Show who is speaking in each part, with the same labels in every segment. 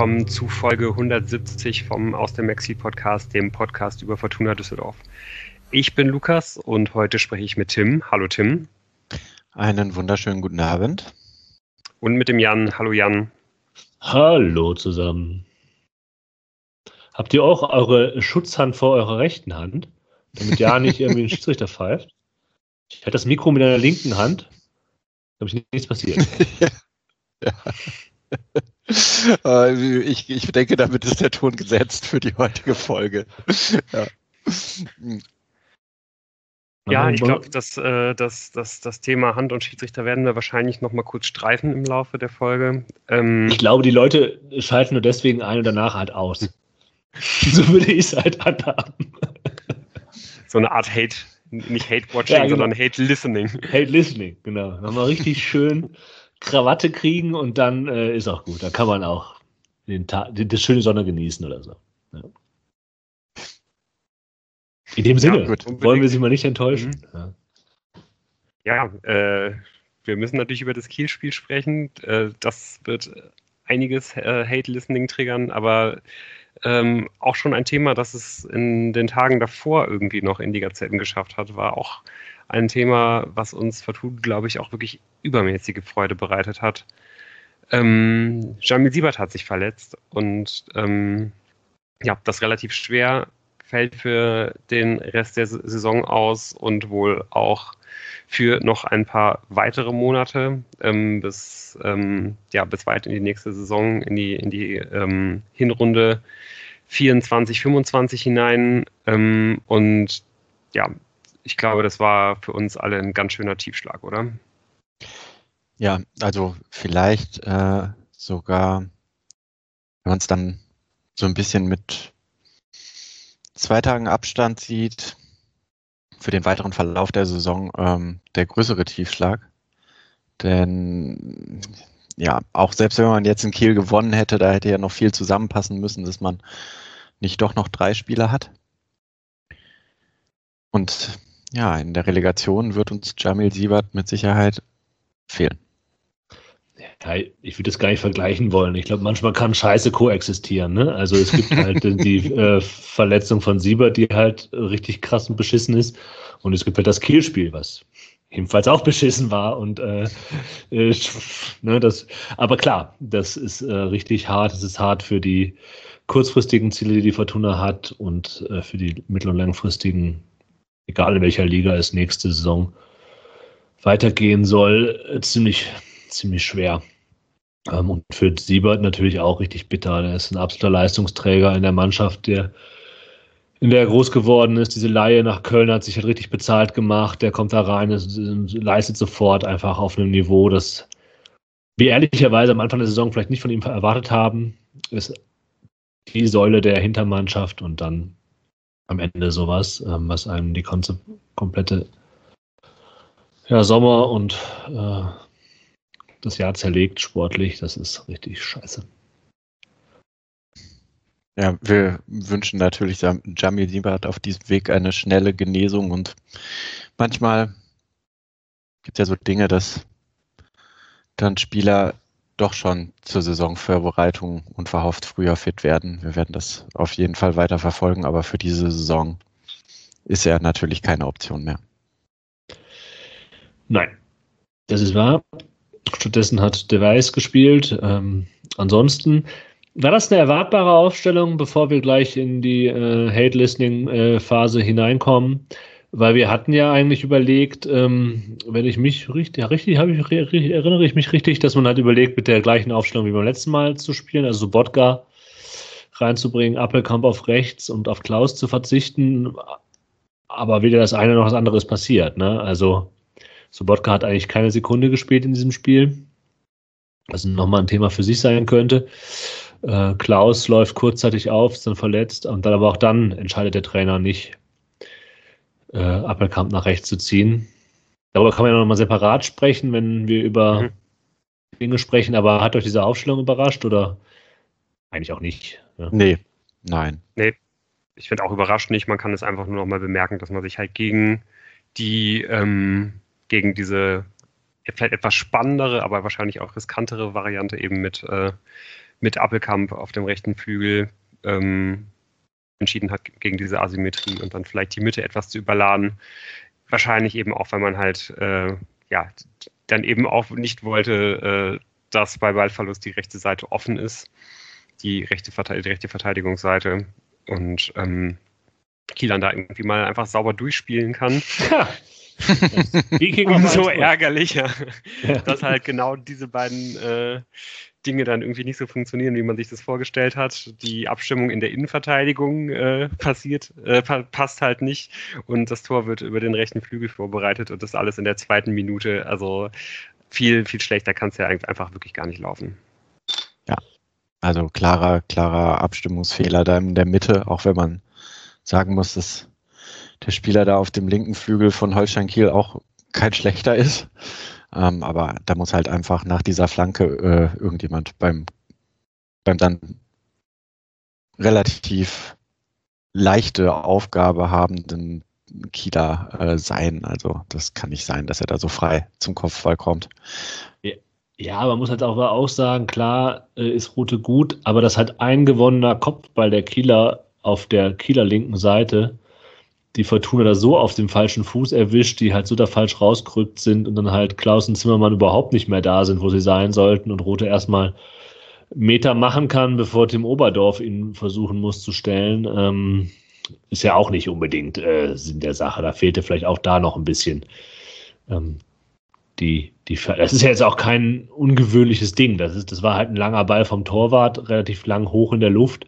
Speaker 1: willkommen zu Folge 170 vom Aus dem Maxi-Podcast, dem Podcast über Fortuna Düsseldorf. Ich bin Lukas und heute spreche ich mit Tim. Hallo Tim.
Speaker 2: Einen wunderschönen guten Abend.
Speaker 1: Und mit dem Jan. Hallo Jan.
Speaker 3: Hallo zusammen. Habt ihr auch eure Schutzhand vor eurer rechten Hand, damit ja nicht irgendwie ein Schiedsrichter pfeift? Ich halte das Mikro mit einer linken Hand, da ist nichts passiert.
Speaker 2: Ja. Ich denke, damit ist der Ton gesetzt für die heutige Folge.
Speaker 1: Ja, ich glaube, das Thema Hand und Schiedsrichter werden wir wahrscheinlich noch mal kurz streifen im Laufe der Folge.
Speaker 3: Ich glaube, die Leute schalten nur deswegen ein und danach halt aus. So würde ich es halt handhaben.
Speaker 1: So eine Art Hate, nicht Hate-Watching,
Speaker 3: ja, genau.
Speaker 1: Sondern Hate-Listening.
Speaker 3: Hate-Listening, genau. Nochmal richtig schön Krawatte kriegen und dann ist auch gut. Da kann man auch das schöne Sonne genießen oder so. Ja. In dem Sinne, wollen wir sie mal nicht enttäuschen.
Speaker 1: Ja, wir müssen natürlich über das Kiel-Spiel sprechen. Das wird einiges Hate-Listening triggern, aber auch schon ein Thema, das es in den Tagen davor irgendwie noch in die Gazetten geschafft hat, war auch ein Thema, was uns Fortuna, glaube ich, auch wirklich übermäßige Freude bereitet hat. Jamil Siebert hat sich verletzt und das relativ schwer, fällt für den Rest der Saison aus und wohl auch für noch ein paar weitere Monate bis weit in die nächste Saison, in die Hinrunde 24/25 hinein. Und ja, ich glaube, das war für uns alle ein ganz schöner Tiefschlag, oder?
Speaker 2: Ja, also vielleicht sogar, wenn man es dann so ein bisschen mit 2 Tagen Abstand sieht, für den weiteren Verlauf der Saison der größere Tiefschlag. Denn ja, auch selbst wenn man jetzt in Kiel gewonnen hätte, da hätte ja noch viel zusammenpassen müssen, dass man nicht doch noch 3 Spieler hat. Und ja, in der Relegation wird uns Jamil Siebert mit Sicherheit fehlen.
Speaker 3: Ja, ich würde das gar nicht vergleichen wollen. Ich glaube, manchmal kann Scheiße koexistieren. Ne? Also es gibt halt die Verletzung von Siebert, die halt richtig krass und beschissen ist. Und es gibt halt das Kiel-Spiel, was ebenfalls auch beschissen war. Und aber klar, das ist richtig hart. Es ist hart für die kurzfristigen Ziele, die Fortuna hat und für die mittel- und langfristigen, egal in welcher Liga es nächste Saison weitergehen soll, ziemlich schwer. Und für Siebert natürlich auch richtig bitter. Der ist ein absoluter Leistungsträger in der Mannschaft, in der er groß geworden ist. Diese Leihe nach Köln hat sich halt richtig bezahlt gemacht. Der kommt da rein, leistet sofort einfach auf einem Niveau, das wir ehrlicherweise am Anfang der Saison vielleicht nicht von ihm erwartet haben. Ist die Säule der Hintermannschaft und dann am Ende sowas, was einem die komplette Sommer und das Jahr zerlegt sportlich. Das ist richtig scheiße.
Speaker 2: Ja, wir wünschen natürlich Jamil Siebert auf diesem Weg eine schnelle Genesung und manchmal gibt es ja so Dinge, dass dann Spieler doch schon zur Saisonvorbereitung unverhofft früher fit werden. Wir werden das auf jeden Fall weiter verfolgen, aber für diese Saison ist er natürlich keine Option mehr.
Speaker 3: Nein, das ist wahr. Stattdessen hat De Wijs gespielt. Ansonsten war das eine erwartbare Aufstellung, bevor wir gleich in die Hate-Listening-Phase hineinkommen? Weil wir hatten ja eigentlich überlegt, wenn ich mich erinnere ich mich richtig, dass man halt überlegt, mit der gleichen Aufstellung wie beim letzten Mal zu spielen, also Sobotka reinzubringen, Appelkamp auf rechts und auf Klaus zu verzichten. Aber weder das eine noch das andere ist passiert. Ne? Also Sobotka hat eigentlich keine Sekunde gespielt in diesem Spiel, was nochmal ein Thema für sich sein könnte. Klaus läuft kurzzeitig auf, ist dann verletzt und dann aber auch dann entscheidet der Trainer nicht, Appelkamp nach rechts zu ziehen. Darüber kann man ja nochmal separat sprechen, wenn wir über Dinge sprechen, aber hat euch diese Aufstellung überrascht oder eigentlich auch nicht? Ja?
Speaker 2: Nee, nein.
Speaker 1: Nee, ich finde auch überrascht nicht. Man kann es einfach nur nochmal bemerken, dass man sich halt gegen diese vielleicht etwas spannendere, aber wahrscheinlich auch riskantere Variante eben mit mit Appelkamp auf dem rechten Flügel entschieden hat gegen diese Asymmetrie und dann vielleicht die Mitte etwas zu überladen. Wahrscheinlich eben auch, weil man halt dann eben auch nicht wollte, dass bei Ballverlust die rechte Seite offen ist, die rechte Verteidigungsseite und Kielan da irgendwie mal einfach sauber durchspielen kann.
Speaker 3: Ja.
Speaker 1: Umso ärgerlicher, dass halt genau diese beiden Dinge dann irgendwie nicht so funktionieren, wie man sich das vorgestellt hat. Die Abstimmung in der Innenverteidigung passt halt nicht und das Tor wird über den rechten Flügel vorbereitet und das alles in der 2. Minute. Also viel, viel schlechter kann es ja einfach wirklich gar nicht laufen.
Speaker 2: Ja, also klarer Abstimmungsfehler da in der Mitte, auch wenn man sagen muss, dass der Spieler da auf dem linken Flügel von Holstein Kiel auch kein schlechter ist. Aber da muss halt einfach nach dieser Flanke irgendjemand beim dann relativ leichte Aufgabe habenden Kieler sein. Also das kann nicht sein, dass er da so frei zum Kopfball kommt.
Speaker 3: Ja, aber man muss halt auch sagen, klar ist Rute gut, aber das hat ein gewonnener Kopfball der Kieler auf der Kieler linken Seite die Fortuna da so auf dem falschen Fuß erwischt, die halt so da falsch rausgerückt sind und dann halt Klaus und Zimmermann überhaupt nicht mehr da sind, wo sie sein sollten und Rothe erstmal Meter machen kann, bevor Tim Oberdorf ihn versuchen muss zu stellen. Ist ja auch nicht unbedingt Sinn der Sache. Da fehlte vielleicht auch da noch ein bisschen das ist ja jetzt auch kein ungewöhnliches Ding. Das war halt ein langer Ball vom Torwart, relativ lang hoch in der Luft.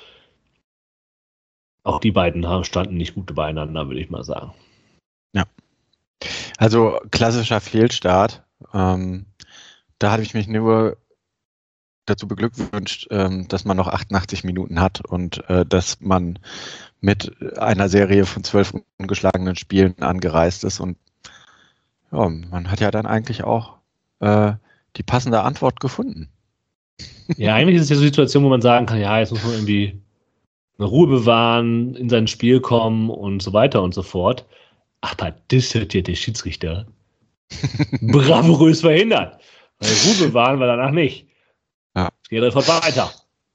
Speaker 3: Auch die beiden standen nicht gut beieinander, würde ich mal sagen.
Speaker 2: Ja. Also klassischer Fehlstart. Da hatte ich mich nur dazu beglückwünscht, dass man noch 88 Minuten hat und dass man mit einer Serie von 12 ungeschlagenen Spielen angereist ist. Und ja, man hat ja dann eigentlich auch die passende Antwort gefunden.
Speaker 3: Ja, eigentlich ist es ja so eine Situation, wo man sagen kann, ja, jetzt muss man irgendwie eine Ruhe bewahren, in sein Spiel kommen und so weiter und so fort. Aber das hat ja der Schiedsrichter bravourös verhindert. Weil Ruhe bewahren war danach nicht.
Speaker 2: Ja.
Speaker 3: Es geht sofort weiter.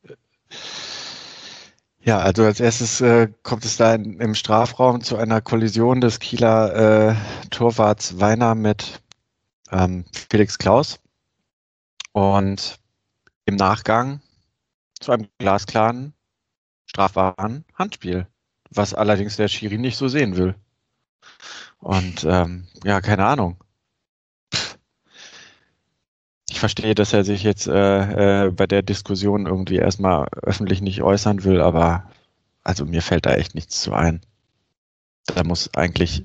Speaker 2: Ja, also als erstes kommt es da im Strafraum zu einer Kollision des Kieler Torwarts Weiner mit Felix Klaus. Und im Nachgang zu einem glasklaren strafbaren Handspiel, was allerdings der Schiri nicht so sehen will. Und ja, keine Ahnung. Ich verstehe, dass er sich jetzt bei der Diskussion irgendwie erstmal öffentlich nicht äußern will, aber also mir fällt da echt nichts zu ein. Da muss eigentlich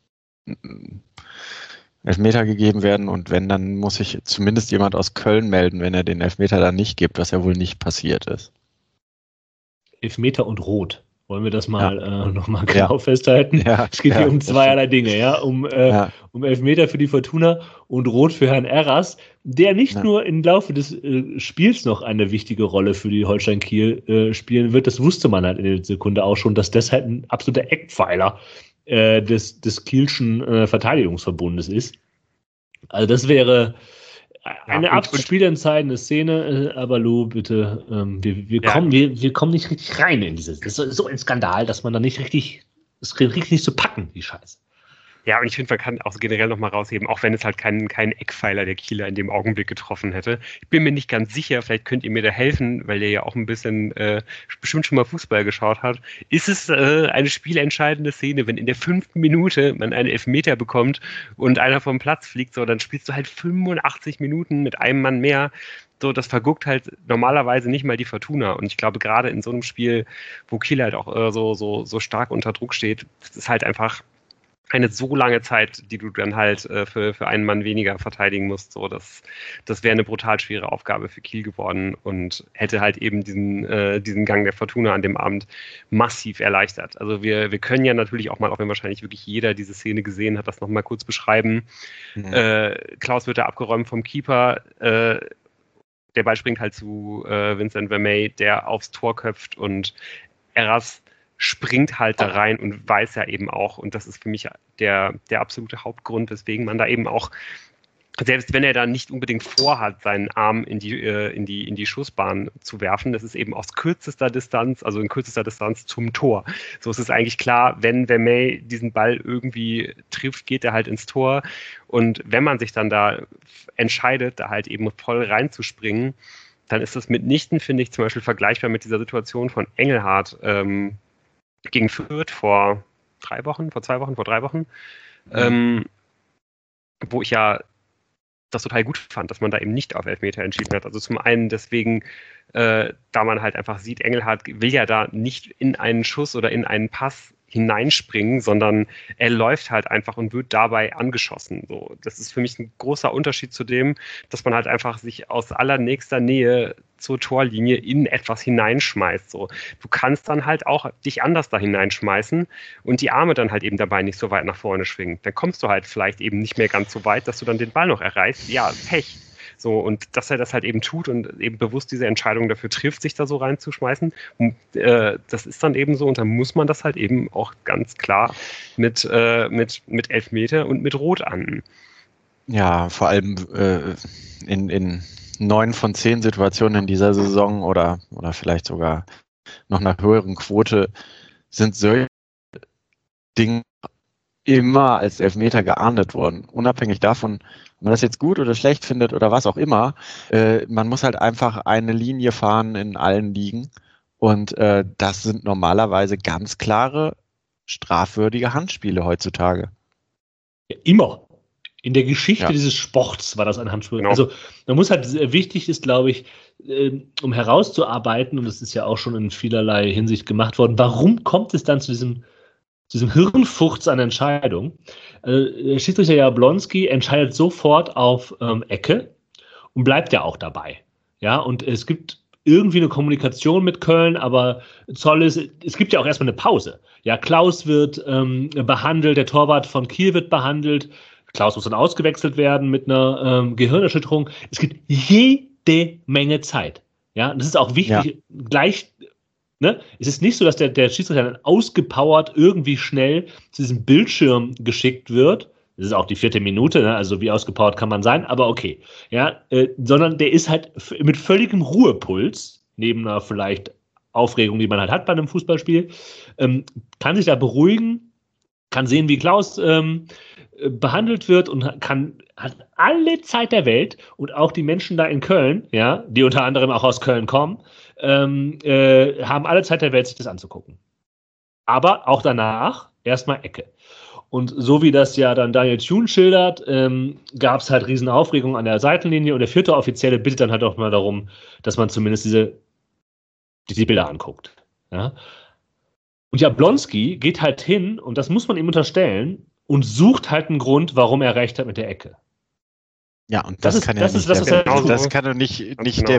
Speaker 2: Elfmeter gegeben werden und wenn, dann muss sich zumindest jemand aus Köln melden, wenn er den Elfmeter dann nicht gibt, was ja wohl nicht passiert ist.
Speaker 3: Elfmeter und Rot. Wollen wir das mal nochmal genau festhalten?
Speaker 2: Ja,
Speaker 3: es geht hier um zweierlei Dinge, ja? Um Elfmeter für die Fortuna und Rot für Herrn Erras, der nicht nur im Laufe des Spiels noch eine wichtige Rolle für die Holstein Kiel spielen wird. Das wusste man halt in der Sekunde auch schon, dass das halt ein absoluter Eckpfeiler des Kielschen Verteidigungsverbundes ist. Also das wäre eine absolut spielentscheidende Szene, aber Lou, bitte, wir kommen nicht richtig rein in dieses. Das ist so ein Skandal, dass man da nicht richtig, es kriegt nicht zu packen, die Scheiße.
Speaker 1: Ja, und ich finde, man kann auch generell nochmal rausheben, auch wenn es halt keinen Eckpfeiler der Kieler in dem Augenblick getroffen hätte. Ich bin mir nicht ganz sicher, vielleicht könnt ihr mir da helfen, weil ihr ja auch ein bisschen bestimmt schon mal Fußball geschaut habt. Ist es eine spielentscheidende Szene, wenn in der 5. Minute man einen Elfmeter bekommt und einer vom Platz fliegt, so, dann spielst du halt 85 Minuten mit einem Mann mehr. So, das verguckt halt normalerweise nicht mal die Fortuna. Und ich glaube, gerade in so einem Spiel, wo Kiel halt auch so stark unter Druck steht, das ist halt einfach eine so lange Zeit, die du dann halt für einen Mann weniger verteidigen musst. So, das wäre eine brutal schwere Aufgabe für Kiel geworden und hätte halt eben diesen Gang der Fortuna an dem Abend massiv erleichtert. Also wir können ja natürlich auch mal, auch wenn wahrscheinlich wirklich jeder diese Szene gesehen hat, das nochmal kurz beschreiben. Mhm. Klaus wird da abgeräumt vom Keeper. Der Ball springt halt zu Vincent Vermey, der aufs Tor köpft und Erras springt halt da rein und weiß ja eben auch, und das ist für mich der absolute Hauptgrund, weswegen man da eben auch selbst wenn er da nicht unbedingt vorhat, seinen Arm in die Schussbahn zu werfen, das ist eben aus kürzester Distanz, also in kürzester Distanz zum Tor. So ist es eigentlich klar, wenn Vermey diesen Ball irgendwie trifft, geht er halt ins Tor. Und wenn man sich dann da entscheidet, da halt eben voll reinzuspringen, dann ist das mitnichten, finde ich, zum Beispiel vergleichbar mit dieser Situation von Engelhardt gegen Fürth vor 3 Wochen, wo ich ja das total gut fand, dass man da eben nicht auf Elfmeter entschieden hat. Also zum einen deswegen, da man halt einfach sieht, Engelhardt will ja da nicht in einen Schuss oder in einen Pass hineinspringen, sondern er läuft halt einfach und wird dabei angeschossen. So, das ist für mich ein großer Unterschied zu dem, dass man halt einfach sich aus allernächster Nähe zur Torlinie in etwas hineinschmeißt. So, du kannst dann halt auch dich anders da hineinschmeißen und die Arme dann halt eben dabei nicht so weit nach vorne schwingen. Dann kommst du halt vielleicht eben nicht mehr ganz so weit, dass du dann den Ball noch erreichst. Ja, Pech. So, und dass er das halt eben tut und eben bewusst diese Entscheidung dafür trifft, sich da so reinzuschmeißen, das ist dann eben so und dann muss man das halt eben auch ganz klar mit Elfmeter und mit Rot ahnden.
Speaker 2: Ja, vor allem in 9 von 10 Situationen in dieser Saison oder vielleicht sogar noch nach höheren Quote sind solche Dinge immer als Elfmeter geahndet worden. Unabhängig davon, ob man das jetzt gut oder schlecht findet oder was auch immer, man muss halt einfach eine Linie fahren in allen Ligen und das sind normalerweise ganz klare, strafwürdige Handspiele heutzutage.
Speaker 3: Ja, immer. In der Geschichte dieses Sports war das ein Handspiel. Genau. Also man muss halt, wichtig ist, glaube ich, um herauszuarbeiten, und das ist ja auch schon in vielerlei Hinsicht gemacht worden, warum kommt es dann zu diesem Hirnfurz an Entscheidung? Der Schiedsrichter Jablonski entscheidet sofort auf Ecke und bleibt ja auch dabei. Ja, und es gibt irgendwie eine Kommunikation mit Köln, aber es gibt ja auch erstmal eine Pause. Ja, Klaus wird behandelt, der Torwart von Kiel wird behandelt. Klaus muss dann ausgewechselt werden mit einer Gehirnerschütterung. Es gibt jede Menge Zeit. Ja, und das ist auch wichtig, gleich. Ne? Es ist nicht so, dass der Schiedsrichter dann ausgepowert irgendwie schnell zu diesem Bildschirm geschickt wird. Das ist auch die 4. Minute, ne? Also wie ausgepowert kann man sein, aber okay. Ja, sondern der ist halt mit völligem Ruhepuls, neben einer vielleicht Aufregung, die man halt hat bei einem Fußballspiel, kann sich da beruhigen, kann sehen, wie Klaus behandelt wird und hat alle Zeit der Welt und auch die Menschen da in Köln, ja, die unter anderem auch aus Köln kommen, haben alle Zeit der Welt, sich das anzugucken. Aber auch danach erstmal Ecke. Und so wie das ja dann Daniel Thune schildert, gab es halt riesen Aufregung an der Seitenlinie und der 4. Offizielle bittet dann halt auch mal darum, dass man zumindest diese Bilder anguckt. Ja? Und Jablonski geht halt hin, und das muss man ihm unterstellen, und sucht halt einen Grund, warum er recht hat mit der Ecke.
Speaker 2: Ja, und das kann doch nicht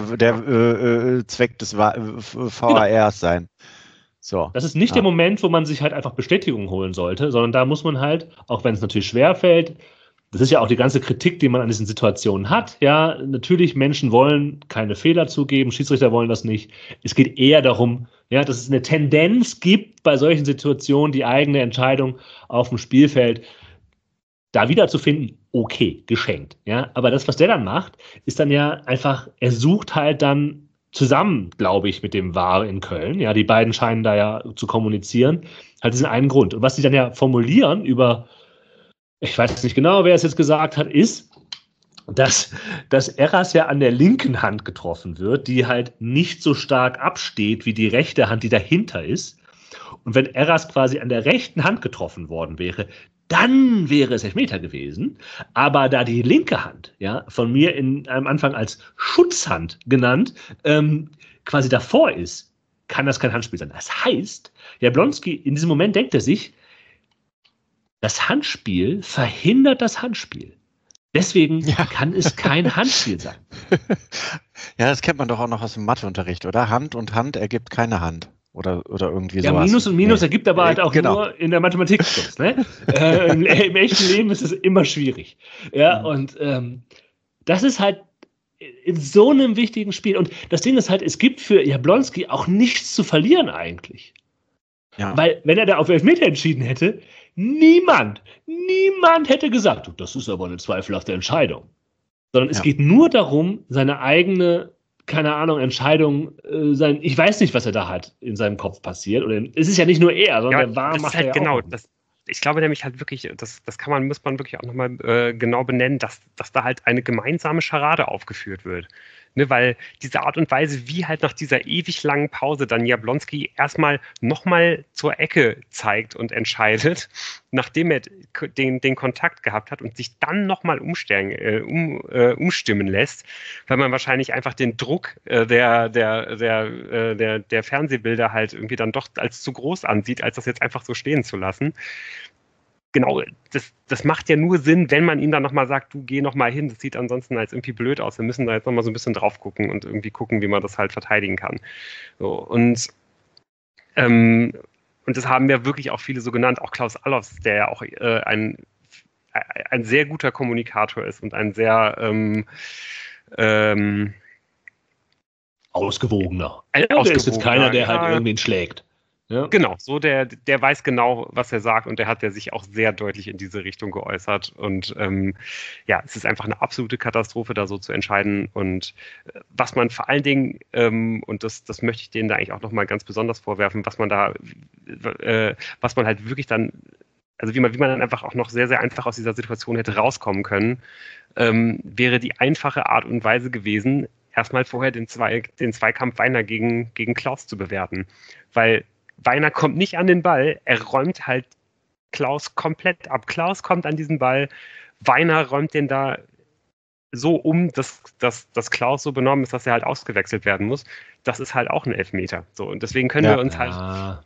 Speaker 2: der Zweck des VARs sein. So.
Speaker 3: Das ist nicht der Moment, wo man sich halt einfach Bestätigung holen sollte, sondern da muss man halt, auch wenn es natürlich schwerfällt, das ist ja auch die ganze Kritik, die man an diesen Situationen hat. Ja, natürlich, Menschen wollen keine Fehler zugeben, Schiedsrichter wollen das nicht. Es geht eher darum, ja, dass es eine Tendenz gibt, bei solchen Situationen die eigene Entscheidung auf dem Spielfeld da wiederzufinden. Okay, geschenkt. Ja, aber das, was der dann macht, ist dann ja einfach, er sucht halt dann zusammen, glaube ich, mit dem VAR in Köln, ja, die beiden scheinen da ja zu kommunizieren, halt diesen einen Grund. Und was die dann ja formulieren über, ich weiß nicht genau, wer es jetzt gesagt hat, ist, dass Eras ja an der linken Hand getroffen wird, die halt nicht so stark absteht wie die rechte Hand, die dahinter ist. Und wenn Eras quasi an der rechten Hand getroffen worden wäre, dann wäre es Elfmeter gewesen. Aber da die linke Hand, ja, von mir am Anfang als Schutzhand genannt, quasi davor ist, kann das kein Handspiel sein. Das heißt, Jablonski, in diesem Moment denkt er sich, das Handspiel verhindert das Handspiel. Deswegen kann es kein Handspiel sein.
Speaker 2: Ja, das kennt man doch auch noch aus dem Matheunterricht, oder? Hand und Hand ergibt keine Hand. Oder irgendwie sowas.
Speaker 3: Ja, Minus und Minus ergibt aber halt auch nur in der Mathematik. Ne? Im echten Leben ist es immer schwierig. Ja, und das ist halt in so einem wichtigen Spiel. Und das Ding ist halt, es gibt für Jablonski auch nichts zu verlieren eigentlich. Ja. Weil, wenn er da auf Elfmeter entschieden hätte, niemand hätte gesagt, das ist aber eine zweifelhafte Entscheidung. sondern es geht nur darum, seine eigene, keine Ahnung, Entscheidung, ich weiß nicht, was er da hat in seinem Kopf passiert. Oder es ist ja nicht nur er, sondern der War macht
Speaker 1: halt
Speaker 3: ja
Speaker 1: genau,
Speaker 3: auch.
Speaker 1: Ich glaube nämlich halt wirklich, muss man wirklich auch nochmal genau benennen, dass da halt eine gemeinsame Scharade aufgeführt wird. Ne, weil diese Art und Weise, wie halt nach dieser ewig langen Pause dann Jablonski erstmal nochmal zur Ecke zeigt und entscheidet, nachdem er den Kontakt gehabt hat und sich dann nochmal umstimmen lässt, weil man wahrscheinlich einfach den Druck der Fernsehbilder halt irgendwie dann doch als zu groß ansieht, als das jetzt einfach so stehen zu lassen. Genau, das macht ja nur Sinn, wenn man ihm dann nochmal sagt, du geh nochmal hin, das sieht ansonsten als irgendwie blöd aus, wir müssen da jetzt nochmal so ein bisschen drauf gucken und irgendwie gucken, wie man das halt verteidigen kann. So, und das haben ja wirklich auch viele so genannt, auch Klaus Allofs, der ja auch ein sehr guter Kommunikator ist und ein sehr
Speaker 3: ausgewogener. Der ist jetzt keiner, der halt irgendwen schlägt. Ja.
Speaker 1: Genau, so der weiß genau, was er sagt und der hat ja sich auch sehr deutlich in diese Richtung geäußert und es ist einfach eine absolute Katastrophe, da so zu entscheiden und was man vor allen Dingen, und das möchte ich denen da eigentlich auch nochmal ganz besonders vorwerfen, was man halt wirklich dann, also wie man dann einfach auch noch sehr, sehr einfach aus dieser Situation hätte rauskommen können, wäre die einfache Art und Weise gewesen, erstmal vorher den Zweikampf Weiner gegen Klaus zu bewerten, weil Weiner kommt nicht an den Ball, er räumt halt Klaus komplett ab. Klaus kommt an diesen Ball, Weiner räumt den da so dass Klaus so benommen ist, dass er halt ausgewechselt werden muss. Das ist halt auch ein Elfmeter. So, und deswegen können wir uns halt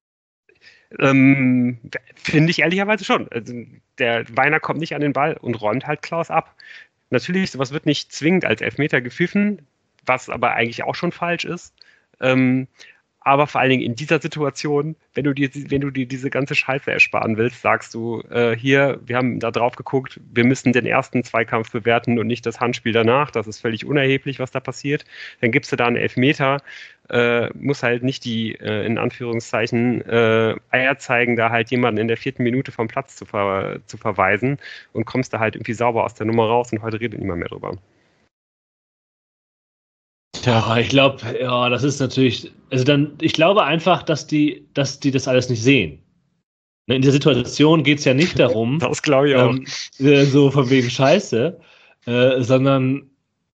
Speaker 1: finde ich ehrlicherweise schon. Also, der Weiner kommt nicht an den Ball und räumt halt Klaus ab. Natürlich, sowas wird nicht zwingend als Elfmeter gepfiffen, was aber eigentlich auch schon falsch ist. Aber vor allen Dingen in dieser Situation, wenn du dir diese ganze Scheiße ersparen willst, sagst du, hier, wir haben da drauf geguckt, wir müssen den ersten Zweikampf bewerten und nicht das Handspiel danach. Das ist völlig unerheblich, was da passiert. Dann gibst du da einen Elfmeter, muss halt nicht die, in Anführungszeichen, Eier zeigen, da halt jemanden in der 4. Minute vom Platz zu verweisen und kommst da halt irgendwie sauber aus der Nummer raus und heute redet niemand mehr drüber.
Speaker 3: Ja, ich glaube, das ist natürlich, ich glaube einfach, dass die das alles nicht sehen. In dieser Situation geht es ja nicht darum,
Speaker 1: das glaube ich auch.
Speaker 3: So von wegen Scheiße, sondern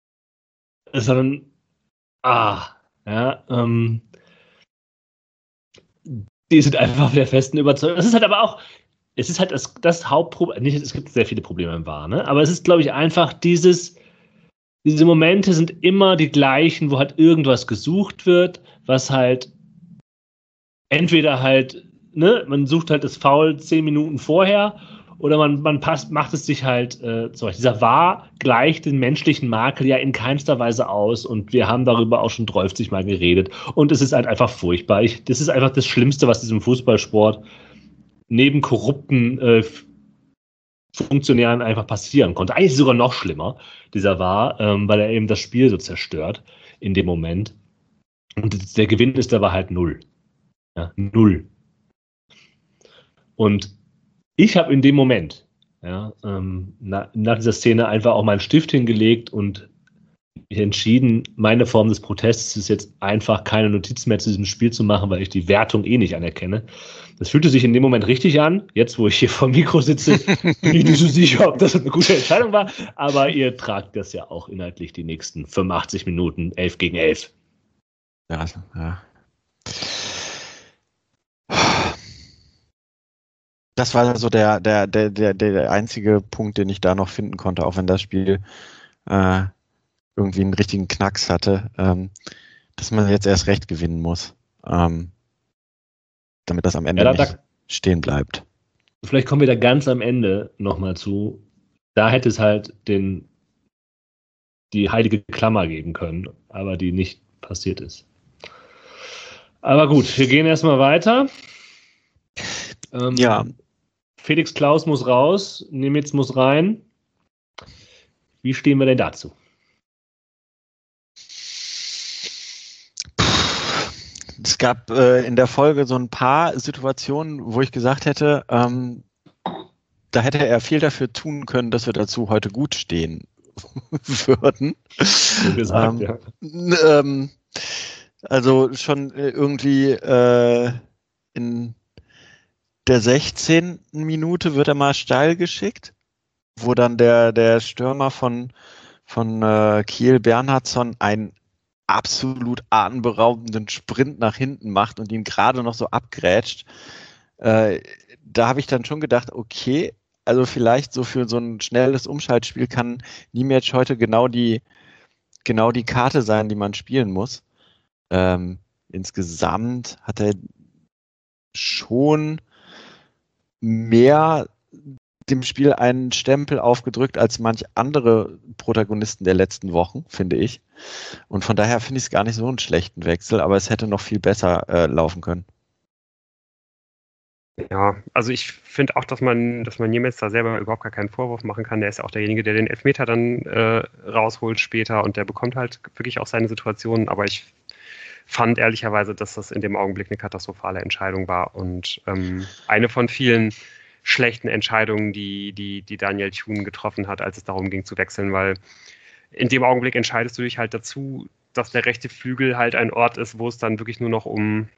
Speaker 3: die sind einfach der festen Überzeugung. Es ist halt aber auch, das Hauptproblem, es gibt sehr viele Probleme im VAR, ne? Aber es ist, glaube ich, einfach diese Momente sind immer die gleichen, wo halt irgendwas gesucht wird, was halt entweder halt, ne, man sucht halt das Foul 10 Minuten vorher oder man macht es sich halt, dieser VAR gleicht den menschlichen Makel ja in keinster Weise aus und wir haben darüber auch schon 30 Mal geredet und es ist halt einfach furchtbar. Das ist einfach das Schlimmste, was diesem Fußballsport neben korrupten Funktionären einfach passieren konnte. Eigentlich sogar noch schlimmer, dieser VAR, weil er eben das Spiel so zerstört in dem Moment. Und der Gewinn ist aber halt 0. Ja, 0. Und ich habe in dem Moment, nach dieser Szene einfach auch meinen Stift hingelegt und mich entschieden, meine Form des Protests ist jetzt einfach keine Notiz mehr zu diesem Spiel zu machen, weil ich die Wertung nicht anerkenne. Das fühlte sich in dem Moment richtig an. Jetzt, wo ich hier vor dem Mikro sitze, bin ich nicht so sicher, ob das eine gute Entscheidung war. Aber ihr tragt das ja auch inhaltlich die nächsten 85 Minuten, 11 gegen 11.
Speaker 2: Ja. Das war so der einzige Punkt, den ich da noch finden konnte, auch wenn das Spiel irgendwie einen richtigen Knacks hatte, dass man jetzt erst recht gewinnen muss, damit das am Ende nicht stehen bleibt.
Speaker 3: Vielleicht kommen wir da ganz am Ende nochmal zu. Da hätte es halt die heilige Klammer geben können, aber die nicht passiert ist. Aber gut, wir gehen erstmal weiter. Felix Klaus muss raus, Nemitz muss rein. Wie stehen wir denn dazu?
Speaker 2: Es gab in der Folge so ein paar Situationen, wo ich gesagt hätte, da hätte er viel dafür tun können, dass wir dazu heute gut stehen. würden.
Speaker 3: So gesagt, ja.
Speaker 2: Also schon irgendwie in der 16. Minute wird er mal steil geschickt, wo dann der Stürmer von Kiel, Bernhardsson, einen absolut atemberaubenden Sprint nach hinten macht und ihn gerade noch so abgrätscht. Da habe ich dann schon gedacht, okay, also vielleicht so für so ein schnelles Umschaltspiel kann Niemetsch heute genau die Karte sein, die man spielen muss. Insgesamt hat er schon mehr dem Spiel einen Stempel aufgedrückt als manch andere Protagonisten der letzten Wochen, finde ich. Und von daher finde ich es gar nicht so einen schlechten Wechsel, aber es hätte noch viel besser laufen können.
Speaker 1: Ja, also ich finde auch, dass man Niemetz da selber überhaupt gar keinen Vorwurf machen kann. Der ist ja auch derjenige, der den Elfmeter dann rausholt später und der bekommt halt wirklich auch seine Situationen. Aber ich fand ehrlicherweise, dass das in dem Augenblick eine katastrophale Entscheidung war und eine von vielen schlechten Entscheidungen, die Daniel Thun getroffen hat, als es darum ging zu wechseln, weil in dem Augenblick entscheidest du dich halt dazu, dass der rechte Flügel halt ein Ort ist, wo es dann wirklich nur noch um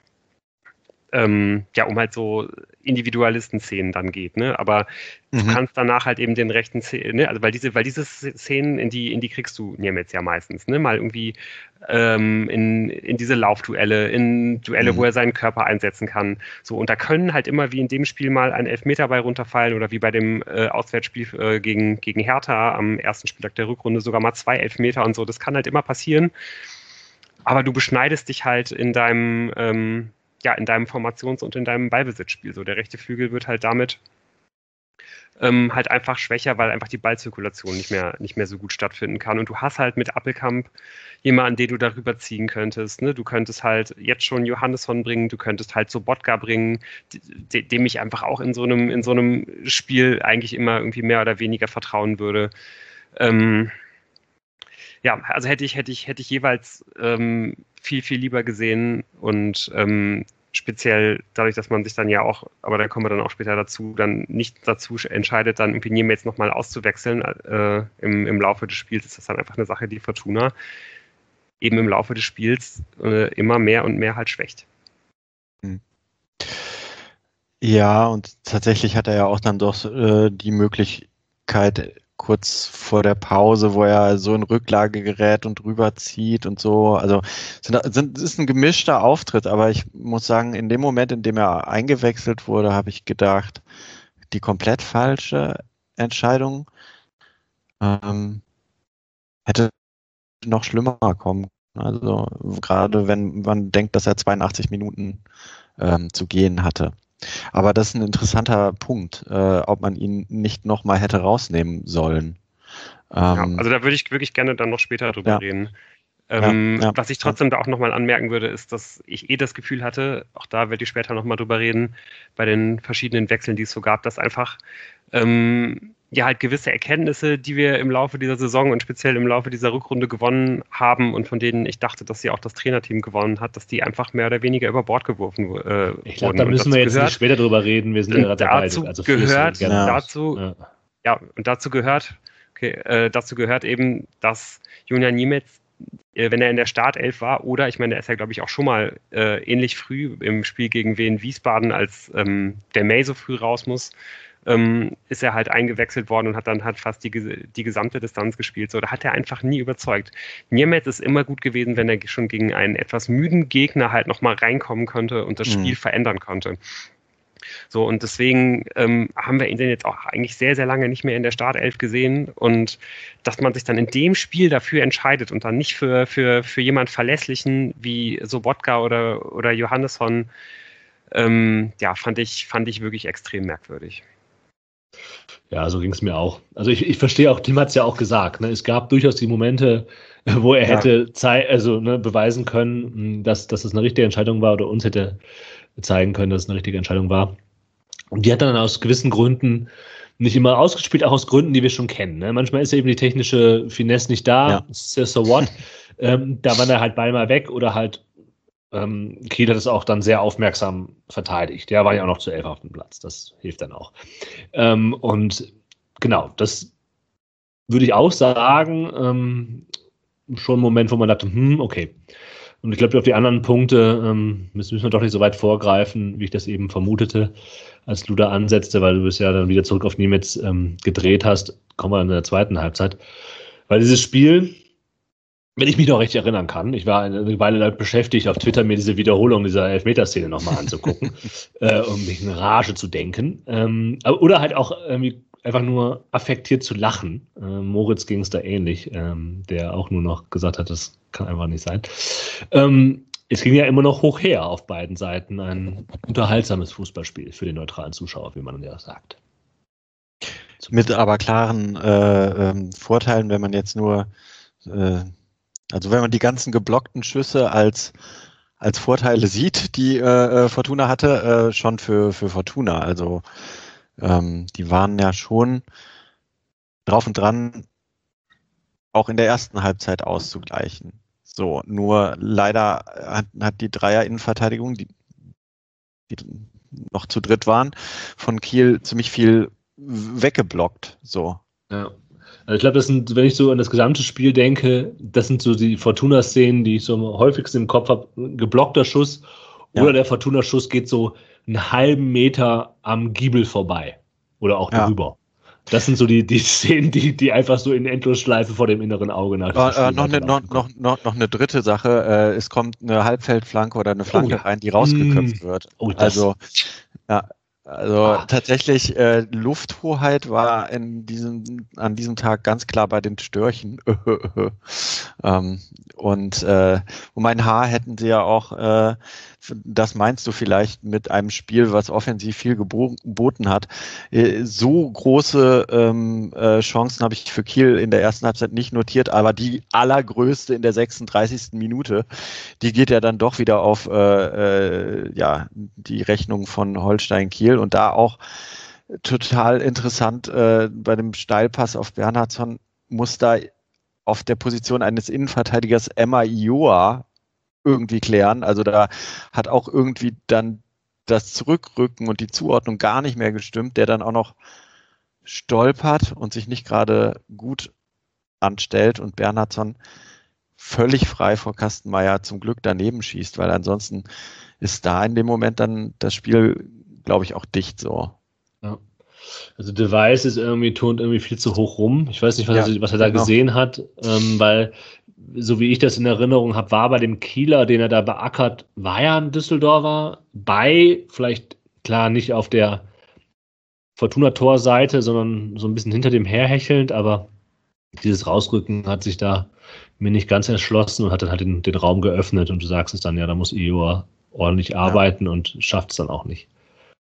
Speaker 1: halt so Individualisten-Szenen dann geht, ne? Aber du kannst danach halt eben den rechten Szenen, ne? Also weil diese Szenen, in die kriegst du Niemetz ja meistens, ne? Mal irgendwie in diese Laufduelle, in Duelle, wo er seinen Körper einsetzen kann. So, und da können halt immer wie in dem Spiel mal ein Elfmeter bei runterfallen oder wie bei dem Auswärtsspiel gegen Hertha am ersten Spieltag der Rückrunde sogar mal 2 Elfmeter und so. Das kann halt immer passieren. Aber du beschneidest dich halt in deinem Formations- und in deinem Ballbesitzspiel. So, der rechte Flügel wird halt damit halt einfach schwächer, weil einfach die Ballzirkulation nicht mehr so gut stattfinden kann. Und du hast halt mit Appelkamp jemanden, den du darüber ziehen könntest. Ne? Du könntest halt jetzt schon Johannesson bringen, du könntest halt Sobotka bringen, dem ich einfach auch in so einem Spiel eigentlich immer irgendwie mehr oder weniger vertrauen würde. Also hätte ich jeweils viel, viel lieber gesehen und speziell dadurch, dass man sich dann ja auch, aber da kommen wir dann auch später dazu, dann nicht dazu entscheidet, dann irgendwie Niemetz nochmal auszuwechseln im Laufe des Spiels, ist das dann einfach eine Sache, die Fortuna eben im Laufe des Spiels immer mehr und mehr halt schwächt.
Speaker 2: Ja, und tatsächlich hat er ja auch dann doch die Möglichkeit, kurz vor der Pause, wo er so in Rücklage gerät und rüberzieht und so. Also ist ein gemischter Auftritt, aber ich muss sagen, in dem Moment, in dem er eingewechselt wurde, habe ich gedacht, die komplett falsche Entscheidung hätte noch schlimmer kommen. Also gerade wenn man denkt, dass er 82 Minuten zu gehen hatte. Aber das ist ein interessanter Punkt, ob man ihn nicht nochmal hätte rausnehmen sollen.
Speaker 1: Also da würde ich wirklich gerne dann noch später drüber reden. Was ich trotzdem da auch nochmal anmerken würde, ist, dass ich das Gefühl hatte, auch da werde ich später nochmal drüber reden, bei den verschiedenen Wechseln, die es so gab, dass einfach halt gewisse Erkenntnisse, die wir im Laufe dieser Saison und speziell im Laufe dieser Rückrunde gewonnen haben und von denen ich dachte, dass sie auch das Trainerteam gewonnen hat, dass die einfach mehr oder weniger über Bord geworfen wurden.
Speaker 3: Ich glaube, da müssen wir jetzt nicht später drüber reden, wir sind ja gerade dabei.
Speaker 1: Dazu gehört eben, dass Julian Niemetz, wenn er in der Startelf war, oder ich meine, er ist ja, glaube ich, auch schon mal ähnlich früh im Spiel gegen Wien Wiesbaden, als der May so früh raus muss, ist er halt eingewechselt worden und hat dann halt fast die gesamte Distanz gespielt. So, da hat er einfach nie überzeugt. Niemetz ist immer gut gewesen, wenn er schon gegen einen etwas müden Gegner halt nochmal reinkommen konnte und das Spiel verändern konnte. So, und deswegen haben wir ihn denn jetzt auch eigentlich sehr, sehr lange nicht mehr in der Startelf gesehen und dass man sich dann in dem Spiel dafür entscheidet und dann nicht für jemand Verlässlichen wie Sobotka oder Johannesson, fand ich wirklich extrem merkwürdig.
Speaker 3: Ja, so ging es mir auch. Also ich verstehe auch, Tim hat es ja auch gesagt, ne? Es gab durchaus die Momente, wo er hätte beweisen können, dass es eine richtige Entscheidung war oder uns hätte zeigen können, dass es eine richtige Entscheidung war. Und die hat dann aus gewissen Gründen nicht immer ausgespielt, auch aus Gründen, die wir schon kennen. Ne? Manchmal ist ja eben die technische Finesse nicht da, so what. Da war er halt beinahe weg oder halt Kiel hat es auch dann sehr aufmerksam verteidigt. Der war ja auch noch zu 11 auf dem Platz, das hilft dann auch. Und genau, das würde ich auch sagen, schon ein Moment, wo man dachte, okay. Und ich glaube, auf die anderen Punkte müssen wir doch nicht so weit vorgreifen, wie ich das eben vermutete, als du da ansetzte, weil du es ja dann wieder zurück auf Niemetz gedreht hast. Kommen wir in der zweiten Halbzeit. Weil dieses Spiel, wenn ich mich noch recht erinnern kann, ich war eine Weile damit beschäftigt, auf Twitter mir diese Wiederholung dieser Elfmeterszene nochmal anzugucken, um mich in Rage zu denken. Oder halt auch irgendwie einfach nur affektiert zu lachen. Moritz ging es da ähnlich, der auch nur noch gesagt hat, das kann einfach nicht sein. Es ging ja immer noch hoch her auf beiden Seiten. Ein unterhaltsames Fußballspiel für den neutralen Zuschauer, wie man ja sagt.
Speaker 2: Mit aber klaren Vorteilen, wenn man jetzt nur, also wenn man die ganzen geblockten Schüsse als Vorteile sieht, die Fortuna hatte, schon für Fortuna. Also die waren ja schon drauf und dran, auch in der ersten Halbzeit auszugleichen. So, nur leider hat die Dreier-Innenverteidigung, die noch zu dritt waren, von Kiel ziemlich viel weggeblockt. So.
Speaker 3: Ja. Also ich glaube, das sind, wenn ich so an das gesamte Spiel denke, das sind so die Fortuna-Szenen, die ich so am häufigsten im Kopf habe. Geblockter Schuss oder der Fortuna-Schuss geht so einen halben Meter am Giebel vorbei. Oder auch drüber. Das sind so die Szenen, die einfach so in Endlosschleife vor dem inneren Auge nach.
Speaker 2: Noch eine dritte Sache. Es kommt eine Halbfeldflanke oder eine Flanke rein, die rausgeköpft wird. Tatsächlich, Lufthoheit war an diesem Tag ganz klar bei den Störchen. Um ein Haar hätten sie ja auch, das meinst du vielleicht mit einem Spiel, was offensiv viel geboten hat. So große Chancen habe ich für Kiel in der ersten Halbzeit nicht notiert, aber die allergrößte in der 36. Minute, die geht ja dann doch wieder auf die Rechnung von Holstein Kiel und da auch total interessant bei dem Steilpass auf Bernhardsson muss da auf der Position eines Innenverteidigers Emma Ioa irgendwie klären. Also da hat auch irgendwie dann das Zurückrücken und die Zuordnung gar nicht mehr gestimmt, der dann auch noch stolpert und sich nicht gerade gut anstellt und Bernhardsson völlig frei vor Kastenmeier zum Glück daneben schießt, weil ansonsten ist da in dem Moment dann das Spiel, glaube ich, auch dicht so.
Speaker 3: Ja. Also Device turnt irgendwie viel zu hoch rum. Ich weiß nicht, was er da gesehen hat, weil so wie ich das in Erinnerung habe, war bei dem Kieler, den er da beackert, war ja ein Düsseldorfer vielleicht klar nicht auf der Fortuna-Torseite, sondern so ein bisschen hinter dem herhechelnd, aber dieses Rausrücken hat sich da mir nicht ganz erschlossen und hat dann halt den Raum geöffnet und du sagst es dann, ja, da muss Ioa ordentlich arbeiten und schafft es dann auch nicht.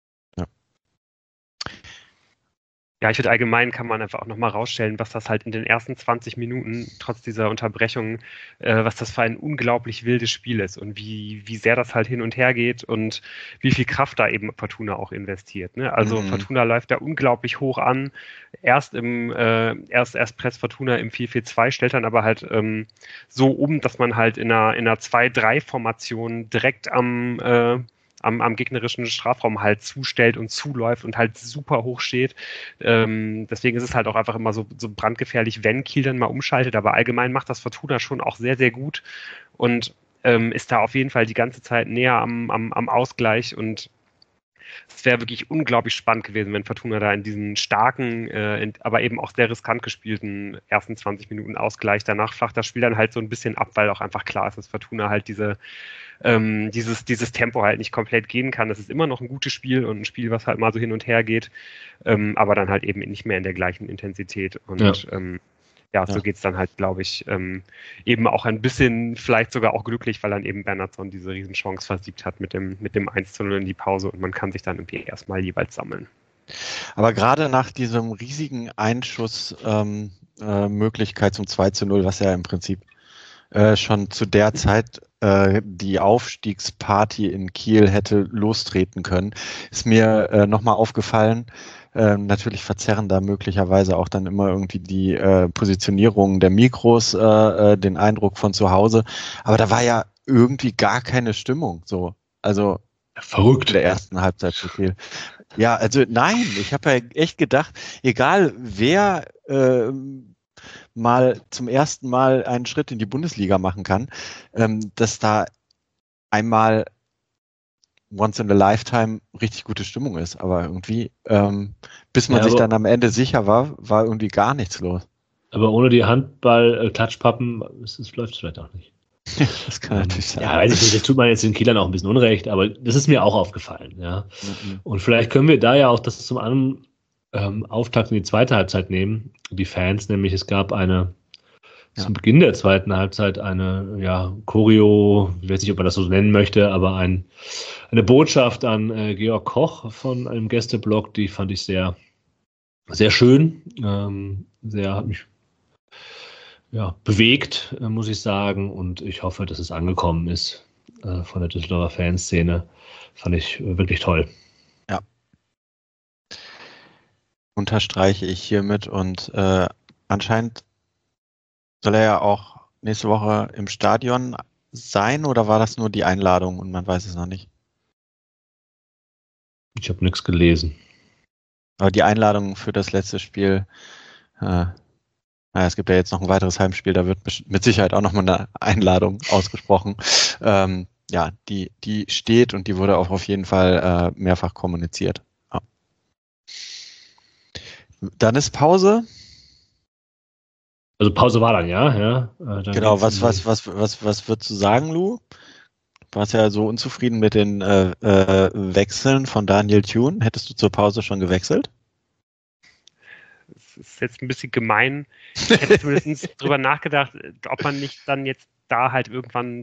Speaker 1: Ja, ich finde allgemein kann man einfach auch nochmal rausstellen, was das halt in den ersten 20 Minuten, trotz dieser Unterbrechung, was das für ein unglaublich wildes Spiel ist und wie sehr das halt hin und her geht und wie viel Kraft da eben Fortuna auch investiert. Ne? Also Fortuna läuft da unglaublich hoch an. Erst presst Fortuna im 4-4-2, stellt dann aber halt so um, dass man halt in einer 2-3-Formation direkt am gegnerischen Strafraum halt zustellt und zuläuft und halt super hoch steht. Deswegen ist es halt auch einfach immer so brandgefährlich, wenn Kiel dann mal umschaltet. Aber allgemein macht das Fortuna schon auch sehr, sehr gut und ist da auf jeden Fall die ganze Zeit näher am Ausgleich. Und es wäre wirklich unglaublich spannend gewesen, wenn Fortuna da in diesen starken, aber eben auch sehr riskant gespielten ersten 20 Minuten Ausgleich. Danach flacht das Spiel dann halt so ein bisschen ab, weil auch einfach klar ist, dass Fortuna halt dieses Tempo halt nicht komplett gehen kann. Das ist immer noch ein gutes Spiel und ein Spiel, was halt mal so hin und her geht, aber dann halt eben nicht mehr in der gleichen Intensität. Und so geht es dann halt, glaube ich, eben auch ein bisschen vielleicht sogar auch glücklich, weil dann eben Bernhardsson diese Riesenchance versiegt hat mit dem 1:0 in die Pause und man kann sich dann irgendwie erstmal jeweils sammeln.
Speaker 2: Aber gerade nach diesem riesigen Einschuss Möglichkeit zum 2:0, was ja im Prinzip schon zu der Zeit die Aufstiegsparty in Kiel hätte lostreten können, ist mir nochmal aufgefallen. Natürlich verzerren da möglicherweise auch dann immer irgendwie die Positionierung der Mikros den Eindruck von zu Hause. Aber da war ja irgendwie gar keine Stimmung so. Also
Speaker 3: verrückt.
Speaker 2: In der ersten Halbzeit zu viel. Ja, also nein, ich habe ja echt gedacht, egal wer mal zum ersten Mal einen Schritt in die Bundesliga machen kann, dass da einmal once in a lifetime richtig gute Stimmung ist. Aber irgendwie, bis man sich dann am Ende sicher war irgendwie gar nichts los.
Speaker 3: Aber ohne die Handball-Klatschpappen läuft es vielleicht auch nicht.
Speaker 2: Das kann natürlich sein.
Speaker 3: Ja, weiß ich nicht, das tut man jetzt den Kielern auch ein bisschen Unrecht, aber das ist mir auch aufgefallen. Ja. Und vielleicht können wir da ja auch das zum anderen Auftakt in die zweite Halbzeit nehmen. Die Fans, nämlich es gab zum Beginn der zweiten Halbzeit eine Choreo, ich weiß nicht, ob man das so nennen möchte, aber eine Botschaft an Georg Koch von einem Gästeblog, die fand ich sehr, sehr schön, hat mich bewegt, muss ich sagen, und ich hoffe, dass es angekommen ist von der Düsseldorfer Fanszene. Fand ich wirklich toll.
Speaker 2: Ja. Unterstreiche ich hiermit und anscheinend soll er ja auch nächste Woche im Stadion sein, oder war das nur die Einladung und man weiß es noch nicht?
Speaker 3: Ich habe nichts gelesen.
Speaker 2: Aber die Einladung für das letzte Spiel, es gibt ja jetzt noch ein weiteres Heimspiel, da wird mit Sicherheit auch nochmal eine Einladung ausgesprochen. Die steht und die wurde auch auf jeden Fall mehrfach kommuniziert. Ja. Dann ist Pause.
Speaker 3: Also Pause war dann, ja.
Speaker 2: Genau, was würdest du sagen, Lou? Du warst ja so unzufrieden mit den Wechseln von Daniel Thune. Hättest du zur Pause schon gewechselt?
Speaker 1: Das ist jetzt ein bisschen gemein. Ich hätte zumindest drüber nachgedacht, ob man nicht dann jetzt da halt irgendwann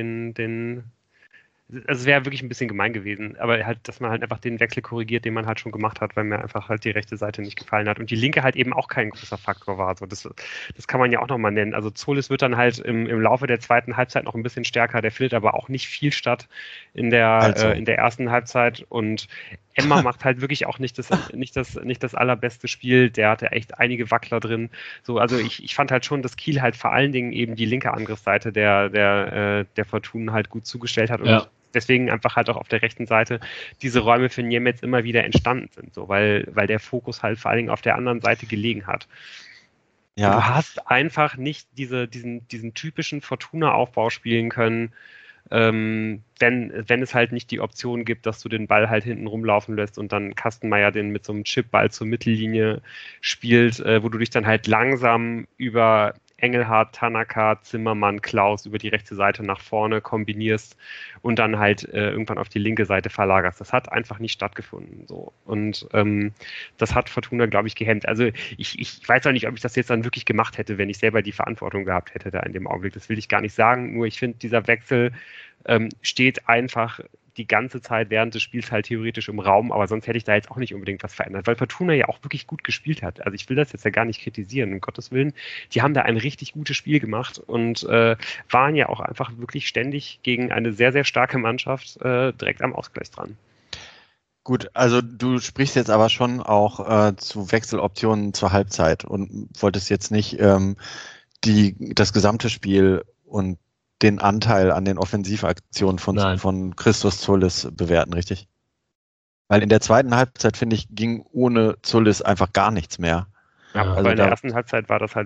Speaker 1: also es wäre wirklich ein bisschen gemein gewesen, aber halt, dass man halt einfach den Wechsel korrigiert, den man halt schon gemacht hat, weil mir einfach halt die rechte Seite nicht gefallen hat und die linke halt eben auch kein großer Faktor war. So, das kann man ja auch nochmal nennen. Also Zolis wird dann halt im Laufe der zweiten Halbzeit noch ein bisschen stärker, der findet aber auch nicht viel statt in der ersten Halbzeit, und Emma macht halt wirklich auch nicht das allerbeste Spiel. Der hatte echt einige Wackler drin. So, also ich fand halt schon, dass Kiel halt vor allen Dingen eben die linke Angriffsseite der Fortuna halt gut zugestellt hat, und deswegen einfach halt auch auf der rechten Seite diese Räume für Niemetz immer wieder entstanden sind, so, weil der Fokus halt vor allen Dingen auf der anderen Seite gelegen hat. Ja. Du hast einfach nicht diesen typischen Fortuna-Aufbau spielen können, wenn es halt nicht die Option gibt, dass du den Ball halt hinten rumlaufen lässt und dann Kastenmeier den mit so einem Chipball zur Mittellinie spielt, wo du dich dann halt langsam über Engelhardt, Tanaka, Zimmermann, Klaus über die rechte Seite nach vorne kombinierst und dann halt irgendwann auf die linke Seite verlagerst. Das hat einfach nicht stattgefunden. So. Und das hat Fortuna, glaube ich, gehemmt. Also ich weiß auch nicht, ob ich das jetzt dann wirklich gemacht hätte, wenn ich selber die Verantwortung gehabt hätte da in dem Augenblick. Das will ich gar nicht sagen. Nur ich finde, dieser Wechsel steht einfach die ganze Zeit während des Spiels halt theoretisch im Raum, aber sonst hätte ich da jetzt auch nicht unbedingt was verändert, weil Fortuna ja auch wirklich gut gespielt hat. Also ich will das jetzt ja gar nicht kritisieren, um Gottes Willen. Die haben da ein richtig gutes Spiel gemacht und waren ja auch einfach wirklich ständig gegen eine sehr, sehr starke Mannschaft direkt am Ausgleich dran.
Speaker 2: Gut, also du sprichst jetzt aber schon auch zu Wechseloptionen zur Halbzeit und wolltest jetzt nicht das gesamte Spiel und den Anteil an den Offensivaktionen von Christos Zolis bewerten, richtig? Weil in der zweiten Halbzeit, finde ich, ging ohne Zolis einfach gar nichts mehr.
Speaker 1: Ja, also aber in der ersten Halbzeit war das halt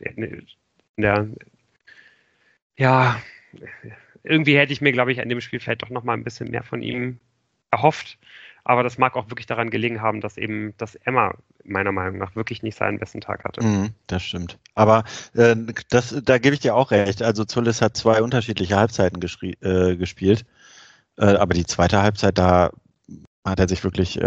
Speaker 1: irgendwie hätte ich mir, glaube ich, an dem Spiel vielleicht doch nochmal ein bisschen mehr von ihm erhofft. Aber das mag auch wirklich daran gelegen haben, dass Emma meiner Meinung nach wirklich nicht seinen besten Tag hatte.
Speaker 2: Das stimmt. Aber da gebe ich dir auch recht. Also Zolis hat 2 unterschiedliche Halbzeiten gespielt. Aber die zweite Halbzeit, da hat er sich wirklich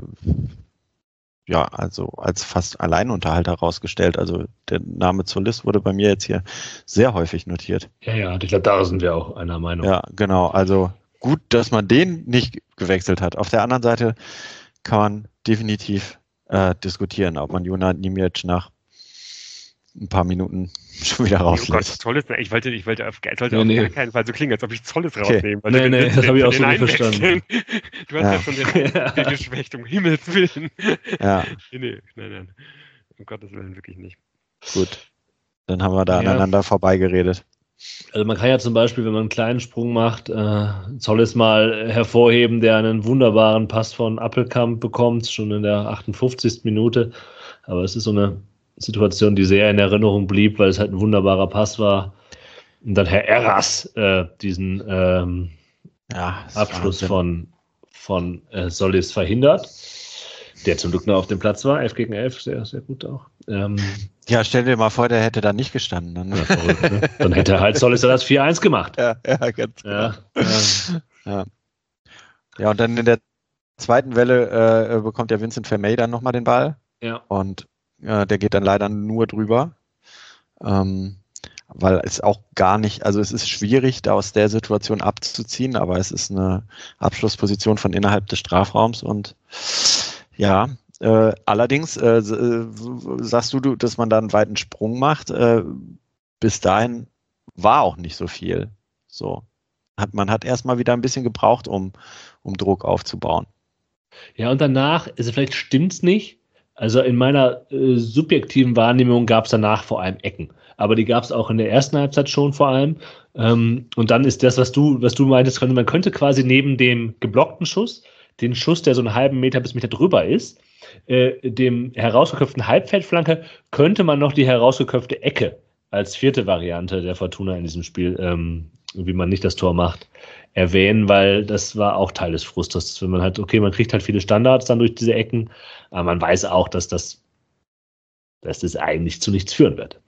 Speaker 2: also als fast Alleinunterhalter rausgestellt. Also der Name Zolis wurde bei mir jetzt hier sehr häufig notiert.
Speaker 3: Ja, ich glaube, da sind wir auch einer Meinung.
Speaker 2: Ja, genau. Also gut, dass man den nicht gewechselt hat. Auf der anderen Seite kann man definitiv diskutieren, ob man Jona Niemiec nach ein paar Minuten schon wieder rauslässt. Oh Gott,
Speaker 1: Zollis, ich wollte auf keinen Fall so klingen, als ob ich Zollis rausnehme.
Speaker 3: Nee, das habe ich auch so nicht verstanden.
Speaker 1: Du hast ja schon den geschwächt, um Himmels Willen.
Speaker 2: Ja.
Speaker 1: Nein. Um Gottes Willen wirklich nicht.
Speaker 2: Gut, dann haben wir da aneinander vorbeigeredet.
Speaker 3: Also man kann ja zum Beispiel, wenn man einen kleinen Sprung macht, Zollis mal hervorheben, der einen wunderbaren Pass von Appelkamp bekommt, schon in der 58. Minute. Aber es ist so eine Situation, die sehr in Erinnerung blieb, weil es halt ein wunderbarer Pass war. Und dann Herr Erras diesen Abschluss von Sollis verhindert, der zum Glück noch auf dem Platz war, 11 gegen 11, sehr, sehr gut auch.
Speaker 2: Ja, stell dir mal vor, der hätte da nicht gestanden. Dann,
Speaker 3: ja, verrückt, ne? Dann hätte halt Sollis das 4-1 gemacht.
Speaker 2: Ja, ganz genau.
Speaker 3: Ja.
Speaker 2: Ja, und dann in der zweiten Welle bekommt ja Vincent Vermey dann nochmal den Ball.
Speaker 3: Ja.
Speaker 2: Und der geht dann leider nur drüber. Weil es auch gar nicht, also es ist schwierig, da aus der Situation abzuziehen, aber es ist eine Abschlussposition von innerhalb des Strafraums und ja, allerdings sagst du, dass man da einen weiten Sprung macht. Bis dahin war auch nicht so viel. So. Man hat erstmal wieder ein bisschen gebraucht, um Druck aufzubauen.
Speaker 3: Ja, und danach, also vielleicht stimmt's nicht. Also in meiner subjektiven Wahrnehmung gab es danach vor allem Ecken. Aber die gab es auch in der ersten Halbzeit schon vor allem. Und dann ist das, was du meintest, man könnte quasi neben dem geblockten Schuss, den Schuss, der so einen halben Meter bis Meter drüber ist, dem herausgeköpften Halbfeldflanke, könnte man noch die herausgeköpfte Ecke als vierte Variante der Fortuna in diesem Spiel, wie man nicht das Tor macht, erwähnen, weil das war auch Teil des Frustes, wenn man halt, okay, man kriegt halt viele Standards dann durch diese Ecken, aber man weiß auch, dass das eigentlich zu nichts führen wird.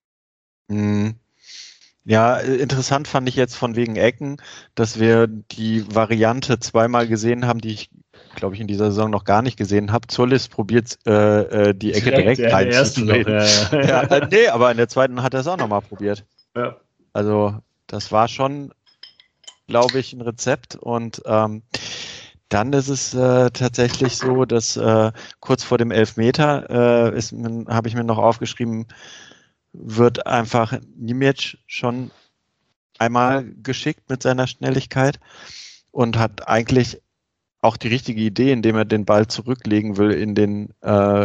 Speaker 2: Ja, interessant fand ich jetzt von wegen Ecken, dass wir die Variante zweimal gesehen haben, die ich, glaube ich, in dieser Saison noch gar nicht gesehen habe. Zullis probiert die Ecke direkt reinzutreten. Nee, aber in der zweiten hat er es auch nochmal probiert.
Speaker 3: Ja.
Speaker 2: Also das war schon, glaube ich, ein Rezept. Und dann ist es tatsächlich so, dass kurz vor dem Elfmeter habe ich mir noch aufgeschrieben, wird einfach Nimic schon einmal geschickt mit seiner Schnelligkeit und hat eigentlich auch die richtige Idee, indem er den Ball zurücklegen will in den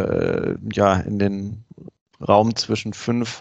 Speaker 2: Raum zwischen 5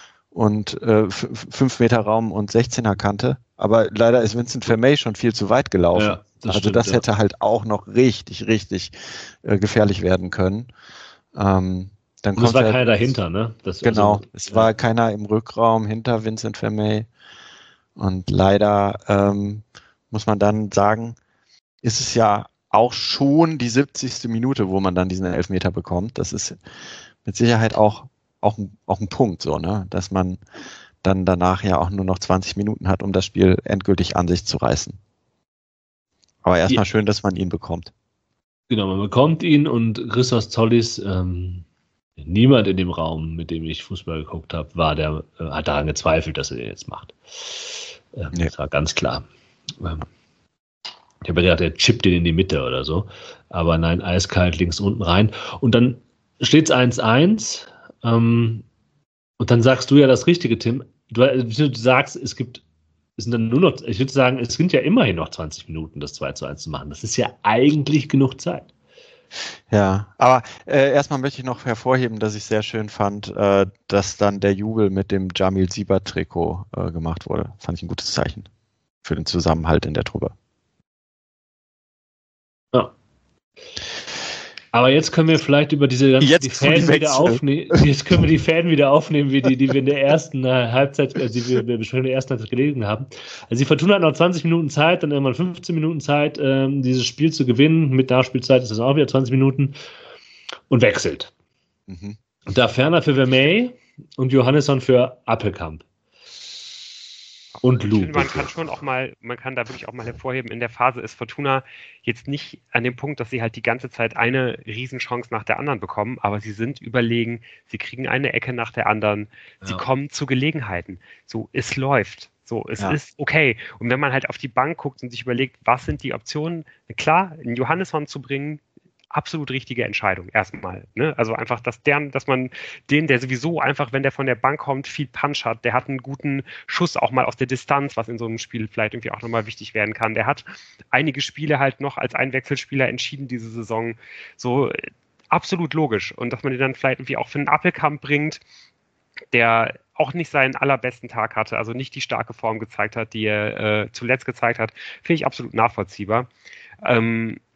Speaker 2: Meter Raum und 16er Kante. Aber leider ist Vincent Vermey schon viel zu weit gelaufen. Ja, das hätte halt auch noch richtig, richtig gefährlich werden können. Dann
Speaker 3: und es war keiner dahinter, ne?
Speaker 2: Es war keiner im Rückraum hinter Vincent Vermey. Und leider muss man dann sagen, ist es ja auch schon die 70. Minute, wo man dann diesen Elfmeter bekommt. Das ist mit Sicherheit auch ein Punkt, so, ne? Dass man dann danach ja auch nur noch 20 Minuten hat, um das Spiel endgültig an sich zu reißen. Aber erstmal schön, dass man ihn bekommt.
Speaker 3: Genau, man bekommt ihn und Christos Zollis, niemand in dem Raum, mit dem ich Fußball geguckt habe, hat daran gezweifelt, dass er den jetzt macht. Nee. Das war ganz klar. Ich habe gedacht, er chippt den in die Mitte oder so. Aber nein, eiskalt links unten rein. Und dann steht es 1-1. Und dann sagst du ja das Richtige, Tim. Du sagst, es sind dann nur noch, ich würde sagen, es sind ja immerhin noch 20 Minuten, das 2-1 zu machen. Das ist ja eigentlich genug Zeit.
Speaker 2: Ja, aber erstmal möchte ich noch hervorheben, dass ich sehr schön fand, dass dann der Jubel mit dem Jamil Siebert-Trikot gemacht wurde. Fand ich ein gutes Zeichen für den Zusammenhalt in der Truppe.
Speaker 3: Ja. Aber jetzt können wir vielleicht über diese ganzen Fäden wieder aufnehmen. Jetzt können wir die Fäden wieder aufnehmen, wie die wir in der ersten Halbzeit, die wir besprechen in der ersten Halbzeit gelegen haben. Also die Fortuna hat noch 20 Minuten Zeit, dann irgendwann 15 Minuten Zeit, dieses Spiel zu gewinnen. Mit Nachspielzeit ist das auch wieder 20 Minuten und wechselt. Und da Ferner für Vermey und Johannesson für Appelkamp. Und Lu.
Speaker 1: Man kann da wirklich auch mal hervorheben, in der Phase ist Fortuna jetzt nicht an dem Punkt, dass sie halt die ganze Zeit eine Riesenchance nach der anderen bekommen, aber sie sind überlegen, sie kriegen eine Ecke nach der anderen, sie kommen zu Gelegenheiten. So, es läuft. So, es ist okay. Und wenn man halt auf die Bank guckt und sich überlegt, was sind die Optionen, klar, einen Johannesson zu bringen, absolut richtige Entscheidung erstmal. Ne? Also einfach, dass man den, der sowieso einfach, wenn der von der Bank kommt, viel Punch hat, der hat einen guten Schuss auch mal aus der Distanz, was in so einem Spiel vielleicht irgendwie auch nochmal wichtig werden kann. Der hat einige Spiele halt noch als Einwechselspieler entschieden diese Saison. So absolut logisch. Und dass man den dann vielleicht irgendwie auch für einen Appelkamp bringt, der auch nicht seinen allerbesten Tag hatte, also nicht die starke Form gezeigt hat, die er zuletzt gezeigt hat, finde ich absolut nachvollziehbar.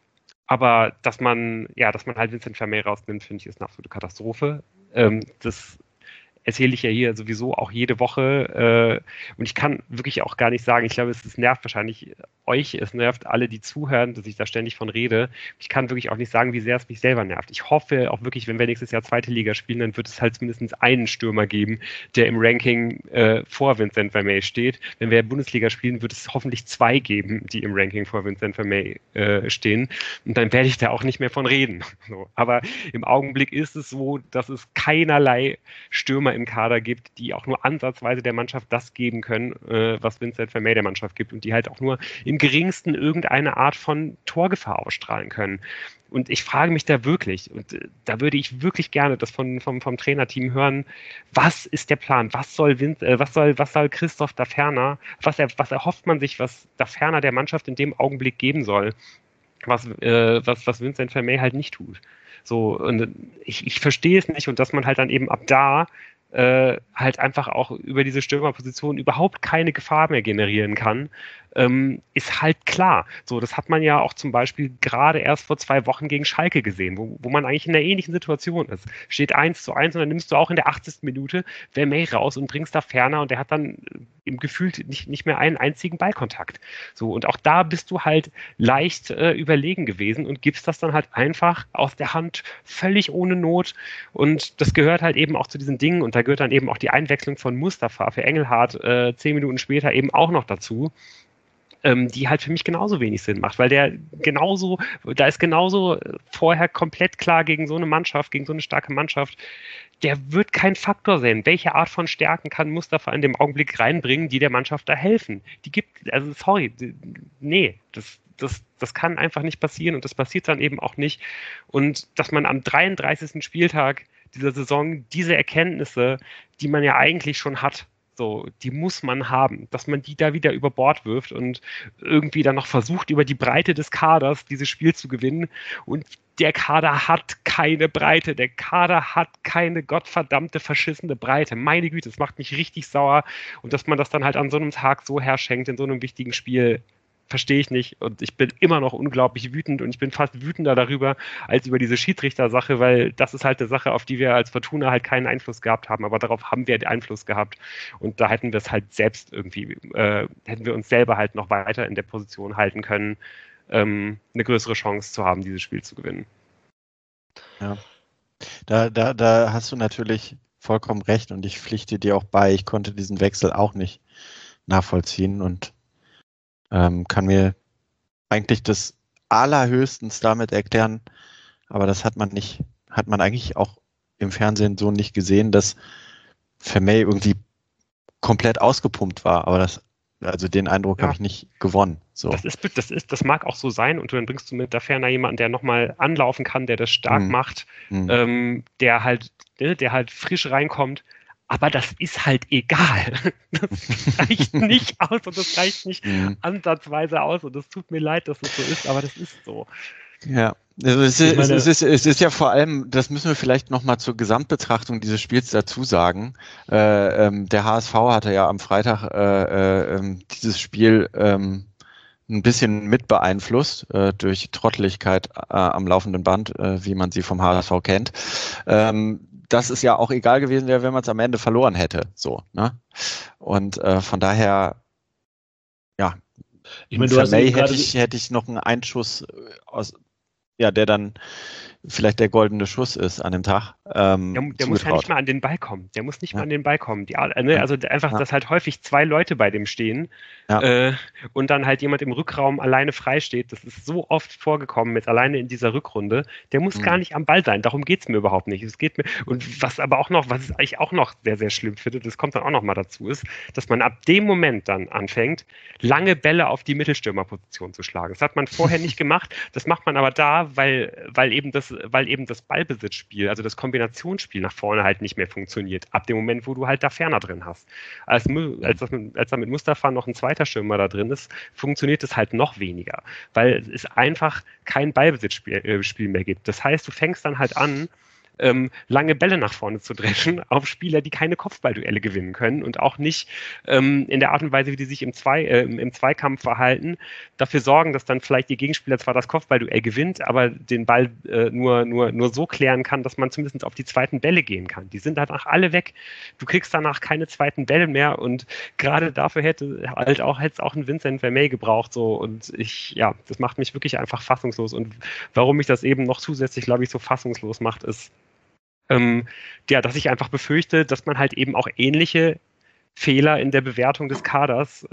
Speaker 1: Aber dass man halt Vincent Vermeil rausnimmt, finde ich, ist eine absolute Katastrophe. Das erzähle ich ja hier sowieso auch jede Woche. Und ich kann wirklich auch gar nicht sagen, ich glaube, es nervt wahrscheinlich euch, es nervt alle, die zuhören, dass ich da ständig von rede. Ich kann wirklich auch nicht sagen, wie sehr es mich selber nervt. Ich hoffe auch wirklich, wenn wir nächstes Jahr zweite Liga spielen, dann wird es halt mindestens einen Stürmer geben, der im Ranking vor Vincent Vermeil steht. Wenn wir Bundesliga spielen, wird es hoffentlich 2 geben, die im Ranking vor Vincent Vermeil stehen. Und dann werde ich da auch nicht mehr von reden. So. Aber im Augenblick ist es so, dass es keinerlei Stürmer im Kader gibt, die auch nur ansatzweise der Mannschaft das geben können, was Vincent Vermeil der Mannschaft gibt und die halt auch nur im geringsten irgendeine Art von Torgefahr ausstrahlen können. Und ich frage mich da wirklich, und da würde ich wirklich gerne das vom Trainerteam hören, was ist der Plan? Was soll Christoph Daferner, was erhofft man sich, was Daferner der Mannschaft in dem Augenblick geben soll, was Vincent Vermeil halt nicht tut. So, und ich verstehe es nicht und dass man halt dann eben ab da halt einfach auch über diese Stürmerposition überhaupt keine Gefahr mehr generieren kann, ist halt klar. So, das hat man ja auch zum Beispiel gerade erst vor 2 Wochen gegen Schalke gesehen, wo man eigentlich in einer ähnlichen Situation ist. Steht 1:1 und dann nimmst du auch in der 80. Minute Vermeil raus und bringst da Ferner und der hat dann im Gefühl nicht mehr einen einzigen Ballkontakt. So, und auch da bist du halt leicht überlegen gewesen und gibst das dann halt einfach aus der Hand völlig ohne Not. Und das gehört halt eben auch zu diesen Dingen und da gehört dann eben auch die Einwechslung von Mustafa für Engelhardt 10 Minuten später eben auch noch dazu, die halt für mich genauso wenig Sinn macht, weil da ist genauso vorher komplett klar gegen so eine Mannschaft, gegen so eine starke Mannschaft, der wird kein Faktor sein. Welche Art von Stärken kann Mustafa in dem Augenblick reinbringen, die der Mannschaft da helfen? Nee, das kann einfach nicht passieren und das passiert dann eben auch nicht. Und dass man am 33. Spieltag dieser Saison diese Erkenntnisse, die man ja eigentlich schon hat, so, die muss man haben, dass man die da wieder über Bord wirft und irgendwie dann noch versucht, über die Breite des Kaders dieses Spiel zu gewinnen. Und der Kader hat keine Breite. Der Kader hat keine gottverdammte verschissene Breite. Meine Güte, das macht mich richtig sauer. Und dass man das dann halt an so einem Tag so herschenkt in so einem wichtigen Spiel, verstehe ich nicht und ich bin immer noch unglaublich wütend und ich bin fast wütender darüber als über diese Schiedsrichter-Sache, weil das ist halt eine Sache, auf die wir als Fortuna halt keinen Einfluss gehabt haben, aber darauf haben wir Einfluss gehabt und da hätten wir es halt selbst irgendwie, hätten wir uns selber halt noch weiter in der Position halten können, eine größere Chance zu haben, dieses Spiel zu gewinnen.
Speaker 2: Ja, da hast du natürlich vollkommen recht und ich pflichte dir auch bei, ich konnte diesen Wechsel auch nicht nachvollziehen und kann mir eigentlich das allerhöchstens damit erklären, aber das hat man eigentlich auch im Fernsehen so nicht gesehen, dass Vermeil irgendwie komplett ausgepumpt war, aber also den Eindruck habe ich nicht gewonnen. So.
Speaker 1: Das mag auch so sein und dann bringst du mit da ferner jemanden, der nochmal anlaufen kann, der das stark macht, der halt frisch reinkommt. Aber das ist halt egal. Das reicht nicht aus und das reicht nicht ansatzweise aus und es tut mir leid, dass es so ist, aber das ist so.
Speaker 2: Ja, es ist ja vor allem, das müssen wir vielleicht nochmal zur Gesamtbetrachtung dieses Spiels dazu sagen. Der HSV hatte ja am Freitag dieses Spiel ein bisschen mit beeinflusst durch Trotteligkeit am laufenden Band, wie man sie vom HSV kennt. Das ist ja auch egal gewesen wäre, wenn man es am Ende verloren hätte. So, ne? Und von daher, ja,
Speaker 3: ich meine,
Speaker 2: hätte ich noch einen Einschuss der dann vielleicht der goldene Schuss ist an dem Tag.
Speaker 1: Der muss ja nicht mal an den Ball kommen. Der muss nicht mal an den Ball kommen. Also einfach, dass halt häufig 2 Leute bei dem stehen und dann halt jemand im Rückraum alleine frei steht. Das ist so oft vorgekommen mit alleine in dieser Rückrunde. Der muss gar nicht am Ball sein. Darum geht es mir überhaupt nicht. Und was ich eigentlich auch noch sehr, sehr schlimm finde, das kommt dann auch noch mal dazu, ist, dass man ab dem Moment dann anfängt, lange Bälle auf die Mittelstürmerposition zu schlagen. Das hat man vorher nicht gemacht. Das macht man aber da, weil eben das Ballbesitzspiel, also das Kombinationsspiel nach vorne halt nicht mehr funktioniert. Ab dem Moment, wo du halt da ferner drin hast. Als da mit Mustafa noch ein zweiter Stürmer da drin ist, funktioniert es halt noch weniger, weil es einfach kein Ballbesitzspiel mehr gibt. Das heißt, du fängst dann halt an, lange Bälle nach vorne zu dreschen auf Spieler, die keine Kopfballduelle gewinnen können und auch nicht in der Art und Weise, wie die sich im Zweikampf verhalten, dafür sorgen, dass dann vielleicht ihr Gegenspieler zwar das Kopfballduell gewinnt, aber den Ball nur so klären kann, dass man zumindest auf die zweiten Bälle gehen kann. Die sind danach alle weg. Du kriegst danach keine zweiten Bälle mehr und gerade dafür hätte es auch ein Vincent Vermeij gebraucht. So. Und das macht mich wirklich einfach fassungslos. Und warum mich das eben noch zusätzlich, glaube ich, so fassungslos macht, ist, dass ich einfach befürchte, dass man halt eben auch ähnliche Fehler in der Bewertung des Kaders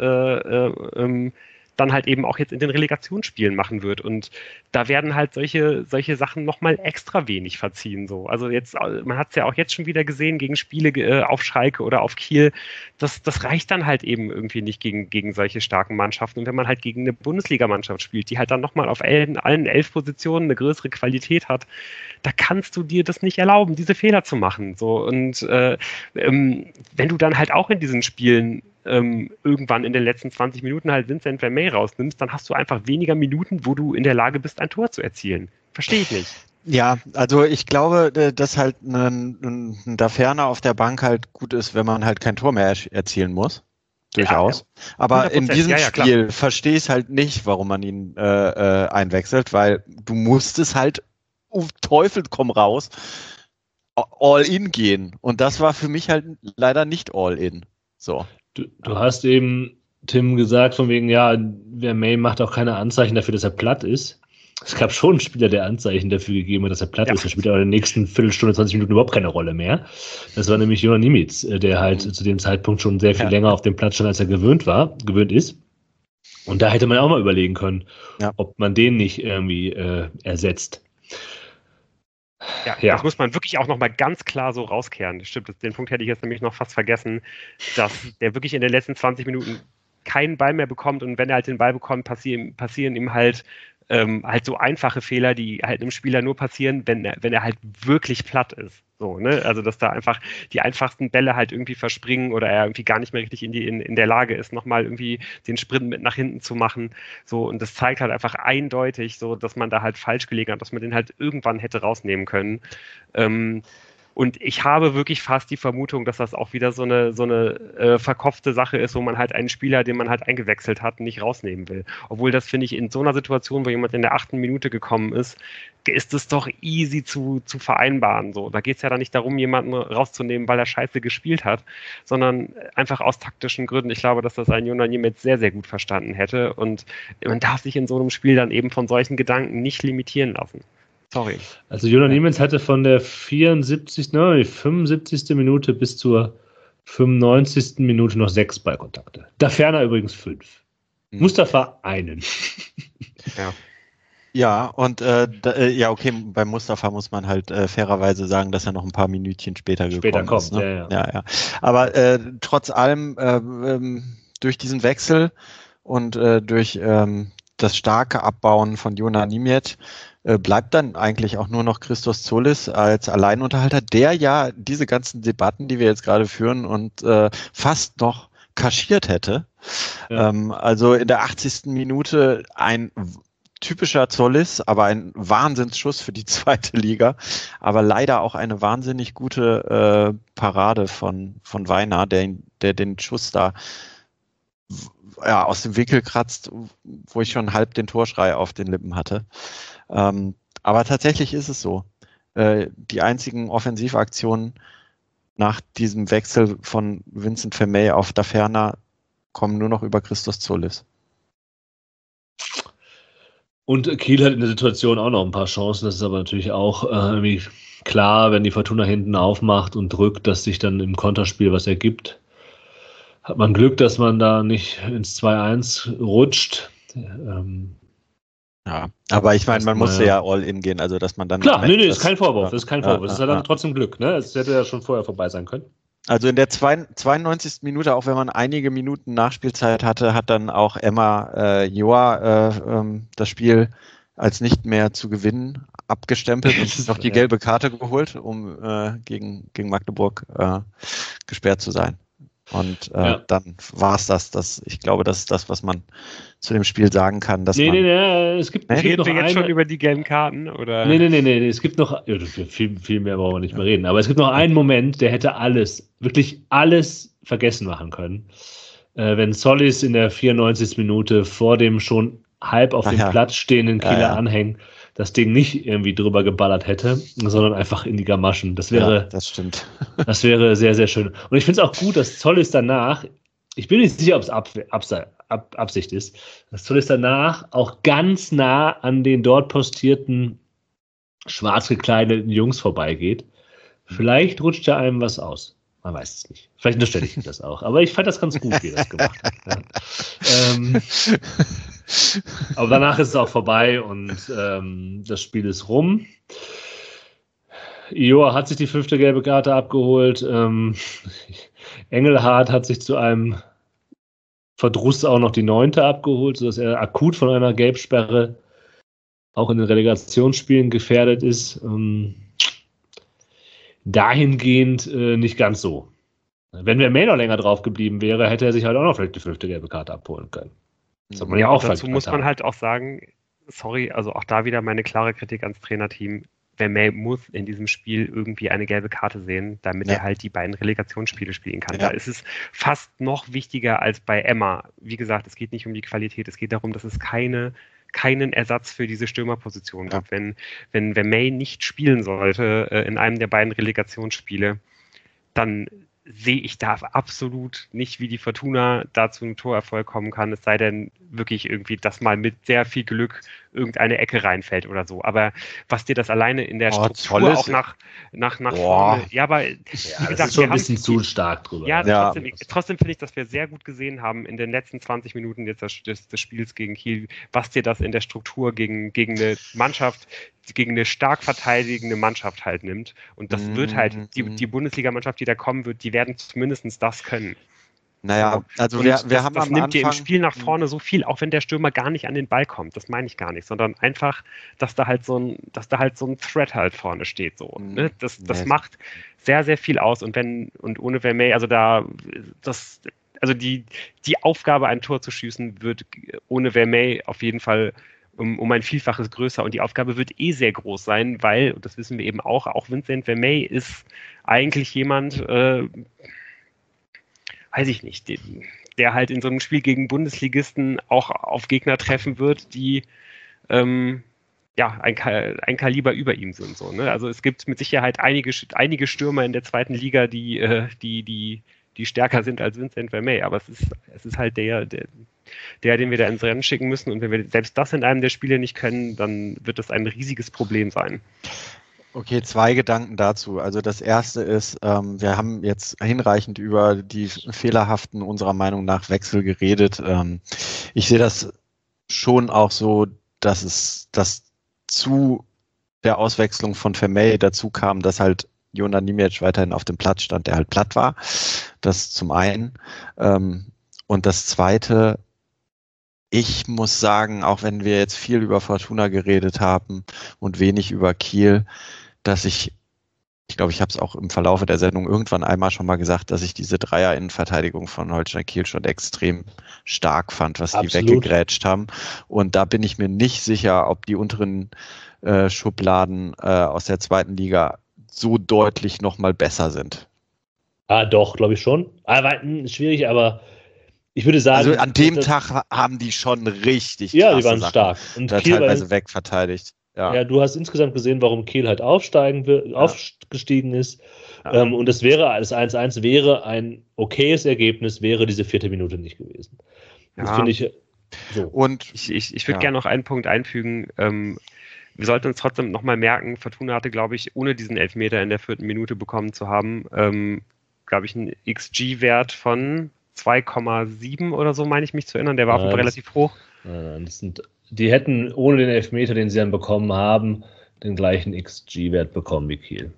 Speaker 1: dann halt eben auch jetzt in den Relegationsspielen machen wird. Und da werden halt solche Sachen nochmal extra wenig verziehen. So. Also jetzt, man hat es ja auch jetzt schon wieder gesehen gegen Spiele auf Schalke oder auf Kiel. Das reicht dann halt eben irgendwie nicht gegen solche starken Mannschaften. Und wenn man halt gegen eine Bundesligamannschaft spielt, die halt dann nochmal auf allen 11 Positionen eine größere Qualität hat, da kannst du dir das nicht erlauben, diese Fehler zu machen. So. Und wenn du dann halt auch in diesen Spielen irgendwann in den letzten 20 Minuten halt Vincent Vermeij rausnimmst, dann hast du einfach weniger Minuten, wo du in der Lage bist, ein Tor zu erzielen. Verstehe ich nicht.
Speaker 2: Ja, also ich glaube, dass halt ein Daferner auf der Bank halt gut ist, wenn man halt kein Tor mehr erzielen muss. Durchaus. Ja. Aber in diesem Spiel verstehe ich halt nicht, warum man ihn einwechselt, weil du musstest halt Teufel komm raus all in gehen. Und das war für mich halt leider nicht all in. So.
Speaker 3: Du hast eben, Tim, gesagt, von wegen, Vermeij macht auch keine Anzeichen dafür, dass er platt ist. Es gab schon einen Spieler, der Anzeichen dafür gegeben hat, dass er platt ist. Er spielt aber in den nächsten Viertelstunde, 20 Minuten überhaupt keine Rolle mehr. Das war nämlich Jonas Nimitz, der halt zu dem Zeitpunkt schon sehr viel länger auf dem Platz stand, als er gewöhnt ist. Und da hätte man auch mal überlegen können, ob man den nicht irgendwie ersetzt.
Speaker 1: Ja, das muss man wirklich auch nochmal ganz klar so rauskehren. Das stimmt, den Punkt hätte ich jetzt nämlich noch fast vergessen, dass der wirklich in den letzten 20 Minuten keinen Ball mehr bekommt und wenn er halt den Ball bekommt, passieren ihm halt so einfache Fehler, die halt einem Spieler nur passieren, wenn er halt wirklich platt ist. So, ne? Also, dass da einfach die einfachsten Bälle halt irgendwie verspringen oder er irgendwie gar nicht mehr richtig in der Lage ist, nochmal irgendwie den Sprint mit nach hinten zu machen. So, und das zeigt halt einfach eindeutig so, dass man da halt falsch gelegen hat, dass man den halt irgendwann hätte rausnehmen können. Und ich habe wirklich fast die Vermutung, dass das auch wieder so eine verkopfte Sache ist, wo man halt einen Spieler, den man halt eingewechselt hat, nicht rausnehmen will. Obwohl das, finde ich, in so einer Situation, wo jemand in der 8. Minute gekommen ist es doch easy zu vereinbaren. So. Da geht es ja dann nicht darum, jemanden rauszunehmen, weil er scheiße gespielt hat, sondern einfach aus taktischen Gründen. Ich glaube, dass das ein Jonas Nimitz sehr, sehr gut verstanden hätte. Und man darf sich in so einem Spiel dann eben von solchen Gedanken nicht limitieren lassen. Sorry.
Speaker 3: Also Jonas Nimitz hatte von der 75. Minute bis zur 95. Minute noch 6 Ballkontakte. Daferner übrigens 5. Mustafa einen.
Speaker 2: Ja, und okay, bei Mustafa muss man halt fairerweise sagen, dass er noch ein paar Minütchen später gekommen ist. Ne? Ja. Aber trotz allem, durch diesen Wechsel und durch das starke Abbauen von Jonas Nimitz bleibt dann eigentlich auch nur noch Christos Zolis als Alleinunterhalter, der ja diese ganzen Debatten, die wir jetzt gerade führen und fast noch kaschiert hätte. Ja. Also in der 80. Minute ein typischer Zolis, aber ein Wahnsinnsschuss für die zweite Liga, aber leider auch eine wahnsinnig gute Parade von Weiner, der den Schuss da aus dem Winkel kratzt, wo ich schon halb den Torschrei auf den Lippen hatte. Aber tatsächlich ist es so. Die einzigen Offensivaktionen nach diesem Wechsel von Vincent Vermeij auf Daferner kommen nur noch über Christos Zolis.
Speaker 3: Und Kiel hat in der Situation auch noch ein paar Chancen. Das ist aber natürlich auch irgendwie klar, wenn die Fortuna hinten aufmacht und drückt, dass sich dann im Konterspiel was ergibt. Hat man Glück, dass man da nicht ins 2-1 rutscht.
Speaker 2: Ja, aber ich meine, man musste ja all in gehen, also dass man dann...
Speaker 3: Klar, ist kein Vorwurf, das ist kein Vorwurf. Es ist ja dann trotzdem Glück, ne? Es hätte ja schon vorher vorbei sein können.
Speaker 2: Also in der 92. Minute, auch wenn man einige Minuten Nachspielzeit hatte, hat dann auch Emma Joa das Spiel als nicht mehr zu gewinnen abgestempelt und sich noch die gelbe Karte geholt, um gegen Magdeburg gesperrt zu sein. Und dann war es das. Ich glaube, das ist das, was man zu dem Spiel sagen kann. Dass
Speaker 3: es gibt
Speaker 1: reden
Speaker 3: noch
Speaker 1: wir jetzt schon über die gelben Karten? Oder?
Speaker 3: Nee, es gibt noch, viel mehr brauchen wir nicht mehr reden, aber es gibt noch einen Moment, der hätte wirklich alles vergessen machen können. Wenn Solis in der 94. Minute vor dem schon halb auf dem Platz stehenden Kieler Anhäng das Ding nicht irgendwie drüber geballert hätte, sondern einfach in die Gamaschen. Das
Speaker 2: das stimmt.
Speaker 3: Das wäre sehr, sehr schön. Und ich finde es auch gut, dass Zollis danach, ich bin nicht sicher, ob es Absicht ist, dass Zollis danach auch ganz nah an den dort postierten schwarz gekleideten Jungs vorbeigeht. Vielleicht rutscht ja einem was aus. Man weiß es nicht. Vielleicht unterstelle ich ihm das auch. Aber ich fand das ganz gut, wie er das gemacht hat. Ja. Aber danach ist es auch vorbei und das Spiel ist rum. Ioa hat sich die 5. gelbe Karte abgeholt. Engelhardt hat sich zu einem Verdruss auch noch die 9. abgeholt, sodass er akut von einer Gelbsperre auch in den Relegationsspielen gefährdet ist. Dahingehend nicht ganz so. Wenn Vermeer noch länger drauf geblieben wäre, hätte er sich halt auch noch vielleicht die 5. gelbe Karte abholen können.
Speaker 1: Das man ja auch dazu muss man halt auch sagen, sorry, also auch da wieder meine klare Kritik ans Trainerteam. Vermeer muss in diesem Spiel irgendwie eine gelbe Karte sehen, damit er halt die beiden Relegationsspiele spielen kann. Da ist es fast noch wichtiger als bei Emma. Wie gesagt, es geht nicht um die Qualität, es geht darum, dass es keinen Ersatz für diese Stürmerposition gibt. Wenn Vermeer nicht spielen sollte in einem der beiden Relegationsspiele, dann sehe ich da absolut nicht, wie die Fortuna da zu einem Torerfolg kommen kann, es sei denn wirklich irgendwie, dass mal mit sehr viel Glück irgendeine Ecke reinfällt oder so. Aber was dir das alleine in der Struktur auch nach vorne... Ja, aber wie gesagt,
Speaker 3: das ist schon ein bisschen zu stark drüber.
Speaker 1: Ja, trotzdem finde ich, dass wir sehr gut gesehen haben in den letzten 20 Minuten jetzt des Spiels gegen Kiel, was dir das in der Struktur gegen eine Mannschaft, gegen eine stark verteidigende Mannschaft halt nimmt. Und das wird halt, die Bundesligamannschaft, die da kommen wird, die werden zumindest das können.
Speaker 2: Naja, also wir haben am Anfang...
Speaker 1: Das nimmt dir im Spiel nach vorne so viel, auch wenn der Stürmer gar nicht an den Ball kommt. Das meine ich gar nicht, sondern einfach, dass da halt so ein Threat halt vorne steht. So, ne? Das macht sehr, sehr viel aus. Und ohne Vermeer, die Aufgabe, ein Tor zu schießen, wird ohne Vermeer auf jeden Fall um ein Vielfaches größer. Und die Aufgabe wird sehr groß sein, weil, und das wissen wir eben auch Vincent Vermeer ist eigentlich jemand, weiß ich nicht, der halt in so einem Spiel gegen Bundesligisten auch auf Gegner treffen wird, die ein Kaliber über ihm sind. So, ne? Also es gibt mit Sicherheit einige Stürmer in der 2. Liga, die stärker sind als Vincent Vermeer, aber es ist halt der, den wir da ins Rennen schicken müssen, und wenn wir selbst das in einem der Spiele nicht können, dann wird das ein riesiges Problem sein.
Speaker 2: Okay, 2 Gedanken dazu. Also das erste ist, wir haben jetzt hinreichend über die fehlerhaften, unserer Meinung nach, Wechsel geredet. Ich sehe das schon auch so, dass zu der Auswechslung von Vermeer dazu kam, dass halt Jona Niemiec weiterhin auf dem Platz stand, der halt platt war. Das zum einen. Und das zweite, ich muss sagen, auch wenn wir jetzt viel über Fortuna geredet haben und wenig über Kiel, dass ich glaube, ich habe es auch im Verlaufe der Sendung irgendwann einmal schon mal gesagt, dass ich diese Dreier-Innenverteidigung von Holstein Kiel schon extrem stark fand, was die weggegrätscht haben. Und da bin ich mir nicht sicher, ob die unteren Schubladen aus der 2. Liga so deutlich nochmal besser sind.
Speaker 3: Ah, doch, glaube ich schon. Aber schwierig, aber ich würde sagen...
Speaker 2: Also an dem Tag haben die schon richtig
Speaker 3: krasse die waren Sachen stark.
Speaker 2: Und da Kiel teilweise wegverteidigt.
Speaker 3: Ja, du hast insgesamt gesehen, warum Kiel halt aufgestiegen ist. Ja. Und das 1-1 wäre ein okayes Ergebnis, wäre diese 4. Minute nicht gewesen. Das finde ich so.
Speaker 1: Und ich würde gerne noch einen Punkt einfügen. Wir sollten uns trotzdem nochmal merken, Fortuna hatte, glaube ich, ohne diesen Elfmeter in der 4. Minute bekommen zu haben, glaube ich, einen XG-Wert von 2,7 oder so, meine ich mich zu erinnern. Der war relativ hoch.
Speaker 3: Die hätten ohne den Elfmeter, den sie dann bekommen haben, den gleichen XG-Wert bekommen wie Kiel.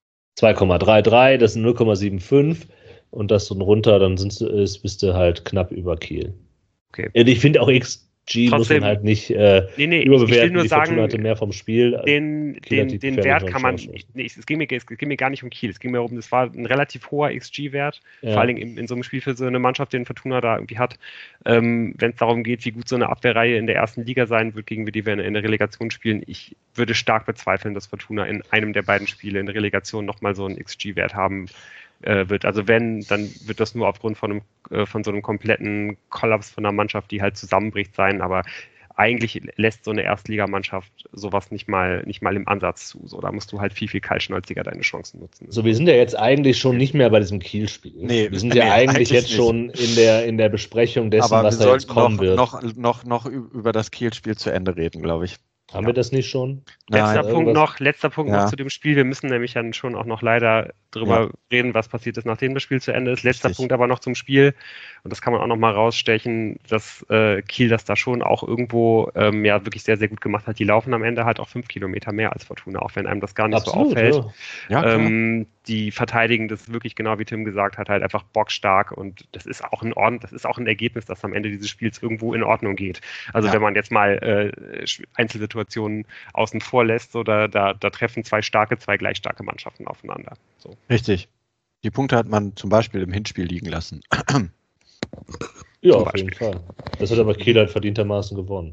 Speaker 3: 2,33, das sind 0,75 und das so runter, dann bist du halt knapp über Kiel.
Speaker 1: Okay.
Speaker 3: Ich finde auch XG muss man halt nicht
Speaker 1: überbewerten. Ich will nur sagen,
Speaker 3: Fortuna hatte mehr vom Spiel.
Speaker 1: Den Wert kann man, es ging mir gar nicht um Kiel, es ging mir darum, das war ein relativ hoher XG-Wert, vor allem in so einem Spiel für so eine Mannschaft, den Fortuna da irgendwie hat, wenn es darum geht, wie gut so eine Abwehrreihe in der ersten Liga sein wird, gegen die wir in der Relegation spielen. Ich würde stark bezweifeln, dass Fortuna in einem der beiden Spiele in der Relegation nochmal so einen XG-Wert haben wird. Also wenn, dann wird das nur aufgrund von so einem kompletten Kollaps von einer Mannschaft, die halt zusammenbricht, sein, aber eigentlich lässt so eine Erstligamannschaft sowas nicht mal im Ansatz zu. So, da musst du halt viel kaltschnäuziger deine Chancen nutzen.
Speaker 3: So, wir sind ja jetzt eigentlich schon nicht mehr bei diesem Kiel-Spiel. Nee, wir sind ja eigentlich jetzt nicht. Schon in der Besprechung dessen, aber was da jetzt kommen wird.
Speaker 2: Noch über das Kiel-Spiel zu Ende reden, glaube ich.
Speaker 3: Haben wir das nicht schon?
Speaker 1: Letzter Punkt noch zu dem Spiel. Wir müssen nämlich dann schon auch noch leider drüber reden, was passiert ist, nachdem das Spiel zu Ende ist. Letzter Punkt aber noch zum Spiel. Und das kann man auch noch mal rausstechen, dass Kiel das da schon auch irgendwo wirklich sehr, sehr gut gemacht hat. Die laufen am Ende halt auch 5 Kilometer mehr als Fortuna, auch wenn einem das gar nicht so auffällt. Die verteidigen das wirklich genau, wie Tim gesagt hat, halt einfach bockstark. Und das ist auch ein Ergebnis, das am Ende dieses Spiels irgendwo in Ordnung geht. Also wenn man jetzt mal Einzelsituationen außen vor lässt, so, da treffen zwei gleich starke Mannschaften aufeinander. So.
Speaker 2: Richtig. Die Punkte hat man zum Beispiel im Hinspiel liegen lassen.
Speaker 3: Ja, auf jeden Fall. Das hat aber Kiel halt verdientermaßen gewonnen.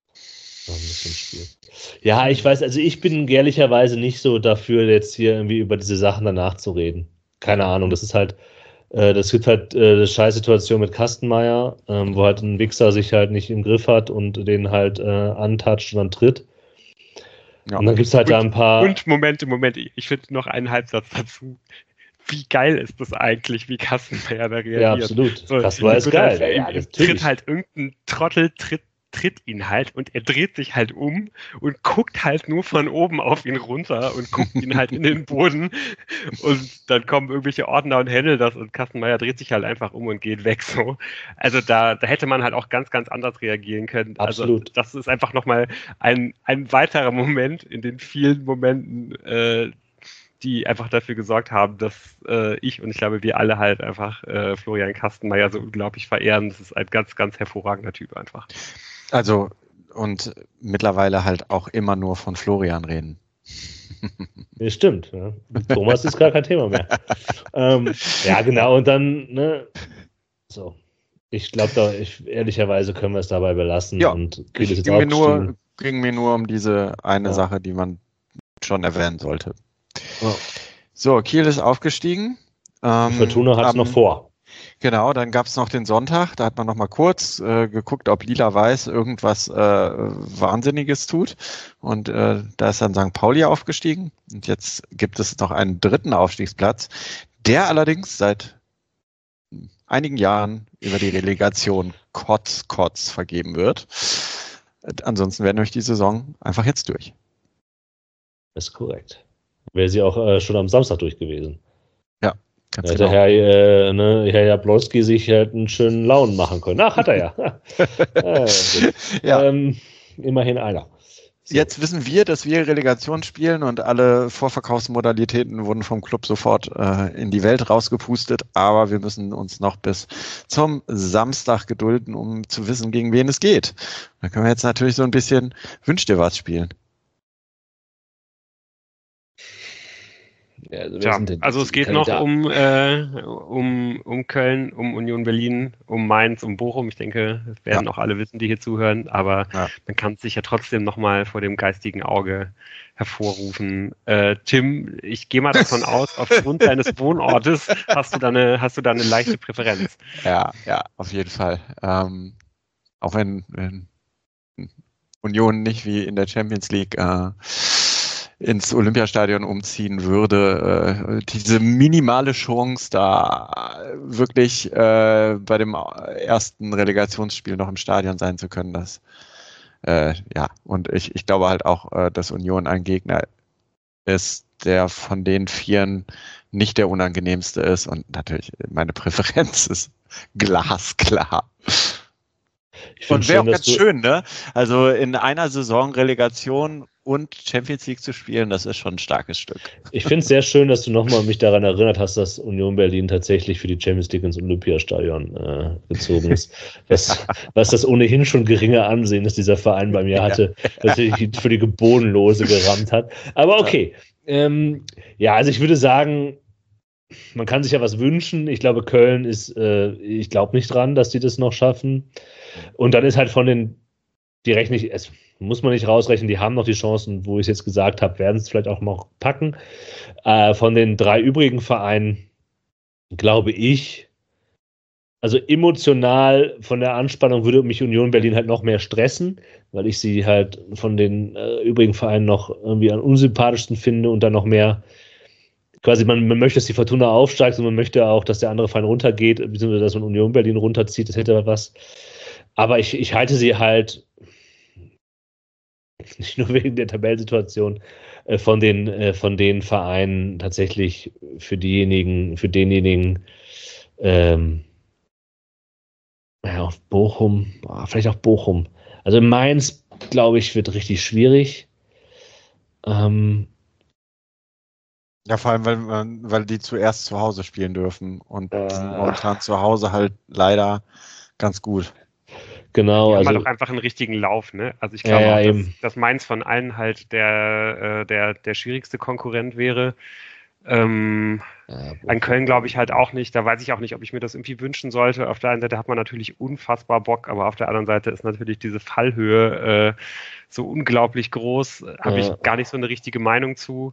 Speaker 3: Ja, ich weiß, also ich bin ehrlicherweise nicht so dafür, jetzt hier irgendwie über diese Sachen danach zu reden. Keine Ahnung, das ist halt, das gibt halt eine Scheißsituation mit Kastenmeier, wo halt ein Wichser sich halt nicht im Griff hat und den halt antatscht und dann tritt. Ja. Und dann gibt es halt da ein paar...
Speaker 1: Und Moment, ich finde noch einen Halbsatz dazu. Wie geil ist das eigentlich, wie Kastenmeier da reagiert?
Speaker 3: Ja, absolut. So, Kastenmeier ist geil.
Speaker 1: Ja, tritt halt irgendein Trottel, tritt ihn halt und er dreht sich halt um und guckt halt nur von oben auf ihn runter und guckt ihn halt in den Boden und dann kommen irgendwelche Ordner und handeln das und Kastenmeier dreht sich halt einfach um und geht weg so. Also da hätte man halt auch ganz, ganz anders reagieren können.
Speaker 3: Absolut.
Speaker 1: Also das ist einfach nochmal ein weiterer Moment in den vielen Momenten, die einfach dafür gesorgt haben, dass ich glaube, wir alle halt einfach Florian Kastenmeier so unglaublich verehren. Das ist ein ganz, ganz hervorragender Typ einfach.
Speaker 2: Also, und mittlerweile halt auch immer nur von Florian reden.
Speaker 3: Ja, stimmt. Ja. Thomas ist gar kein Thema mehr. Ja, genau. Und dann, ne, so. Ich glaube, ehrlicherweise können wir es dabei belassen.
Speaker 2: Ja,
Speaker 3: und
Speaker 2: ging mir nur um diese eine Sache, die man schon erwähnen sollte.
Speaker 3: Ja.
Speaker 2: So, Kiel ist aufgestiegen.
Speaker 3: Fortuna hat es noch vor.
Speaker 2: Genau, dann gab es noch den Sonntag, da hat man noch mal kurz geguckt, ob Lila-Weiß irgendwas Wahnsinniges tut. Und da ist dann St. Pauli aufgestiegen. Und jetzt gibt es noch einen dritten Aufstiegsplatz, der allerdings seit einigen Jahren über die Relegation Kotz vergeben wird. Ansonsten werden euch die Saison einfach jetzt durch.
Speaker 3: Das ist korrekt. Wäre sie auch schon am Samstag durch gewesen.
Speaker 2: Ja, ganz
Speaker 3: genau. Hätte Herr Jablonski sich halt einen schönen Launen machen können. Ach, hat er ja.
Speaker 2: Ja.
Speaker 3: Immerhin einer.
Speaker 2: So. Jetzt wissen wir, dass wir Relegation spielen und alle Vorverkaufsmodalitäten wurden vom Club sofort in die Welt rausgepustet, aber wir müssen uns noch bis zum Samstag gedulden, um zu wissen, gegen wen es geht. Da können wir jetzt natürlich so ein bisschen Wünsch dir was spielen.
Speaker 3: Ja,
Speaker 1: also es geht noch um Köln, um Union Berlin, um Mainz, um Bochum. Ich denke, das werden auch alle wissen, die hier zuhören, aber man kann es sich ja trotzdem nochmal vor dem geistigen Auge hervorrufen. Tim, ich gehe mal davon aus, aufgrund deines Wohnortes hast du da eine leichte Präferenz.
Speaker 2: Ja, auf jeden Fall. Auch wenn Union nicht wie in der Champions League ins Olympiastadion umziehen würde, diese minimale Chance, da wirklich bei dem ersten Relegationsspiel noch im Stadion sein zu können, das und ich glaube halt auch, dass Union ein Gegner ist, der von den Vieren nicht der unangenehmste ist und natürlich meine Präferenz ist glasklar. Und wäre auch ganz schön, ne? Also in einer Saison Relegation und Champions League zu spielen, das ist schon ein starkes Stück.
Speaker 3: Ich finde es sehr schön, dass du nochmal mich daran erinnert hast, dass Union Berlin tatsächlich für die Champions League ins Olympiastadion gezogen ist. Was das ohnehin schon geringe Ansehen, das dieser Verein bei mir hatte, dass er für die Bodenlose gerammt hat. Aber okay. Also ich würde sagen, man kann sich ja was wünschen. Ich glaube, Köln ist, ich glaube nicht dran, dass die das noch schaffen. Und dann ist halt von den, die rechne ich, es muss man nicht rausrechnen, die haben noch die Chancen, wo ich es jetzt gesagt habe, werden es vielleicht auch noch packen. Von den 3 übrigen Vereinen glaube ich, also emotional von der Anspannung würde mich Union Berlin halt noch mehr stressen, weil ich sie halt von den übrigen Vereinen noch irgendwie am unsympathischsten finde und dann noch mehr quasi, man möchte, dass die Fortuna aufsteigt und man möchte auch, dass der andere Verein runtergeht, beziehungsweise dass man Union Berlin runterzieht, das hätte was. Aber ich halte sie halt nicht nur wegen der Tabellensituation von den Vereinen tatsächlich für denjenigen auf Bochum, vielleicht auch Bochum. Also Mainz, glaube ich, wird richtig schwierig.
Speaker 2: Ja, vor allem, weil die zuerst zu Hause spielen dürfen und die sind momentan zu Hause halt leider ganz gut.
Speaker 3: Genau.
Speaker 1: Die haben halt auch einfach einen richtigen Lauf, ne? Also ich glaube auch, dass Mainz von allen halt der schwierigste Konkurrent wäre. An Köln glaube ich halt auch nicht. Da weiß ich auch nicht, ob ich mir das irgendwie wünschen sollte. Auf der einen Seite hat man natürlich unfassbar Bock, aber auf der anderen Seite ist natürlich diese Fallhöhe so unglaublich groß. Habe ich gar nicht so eine richtige Meinung zu.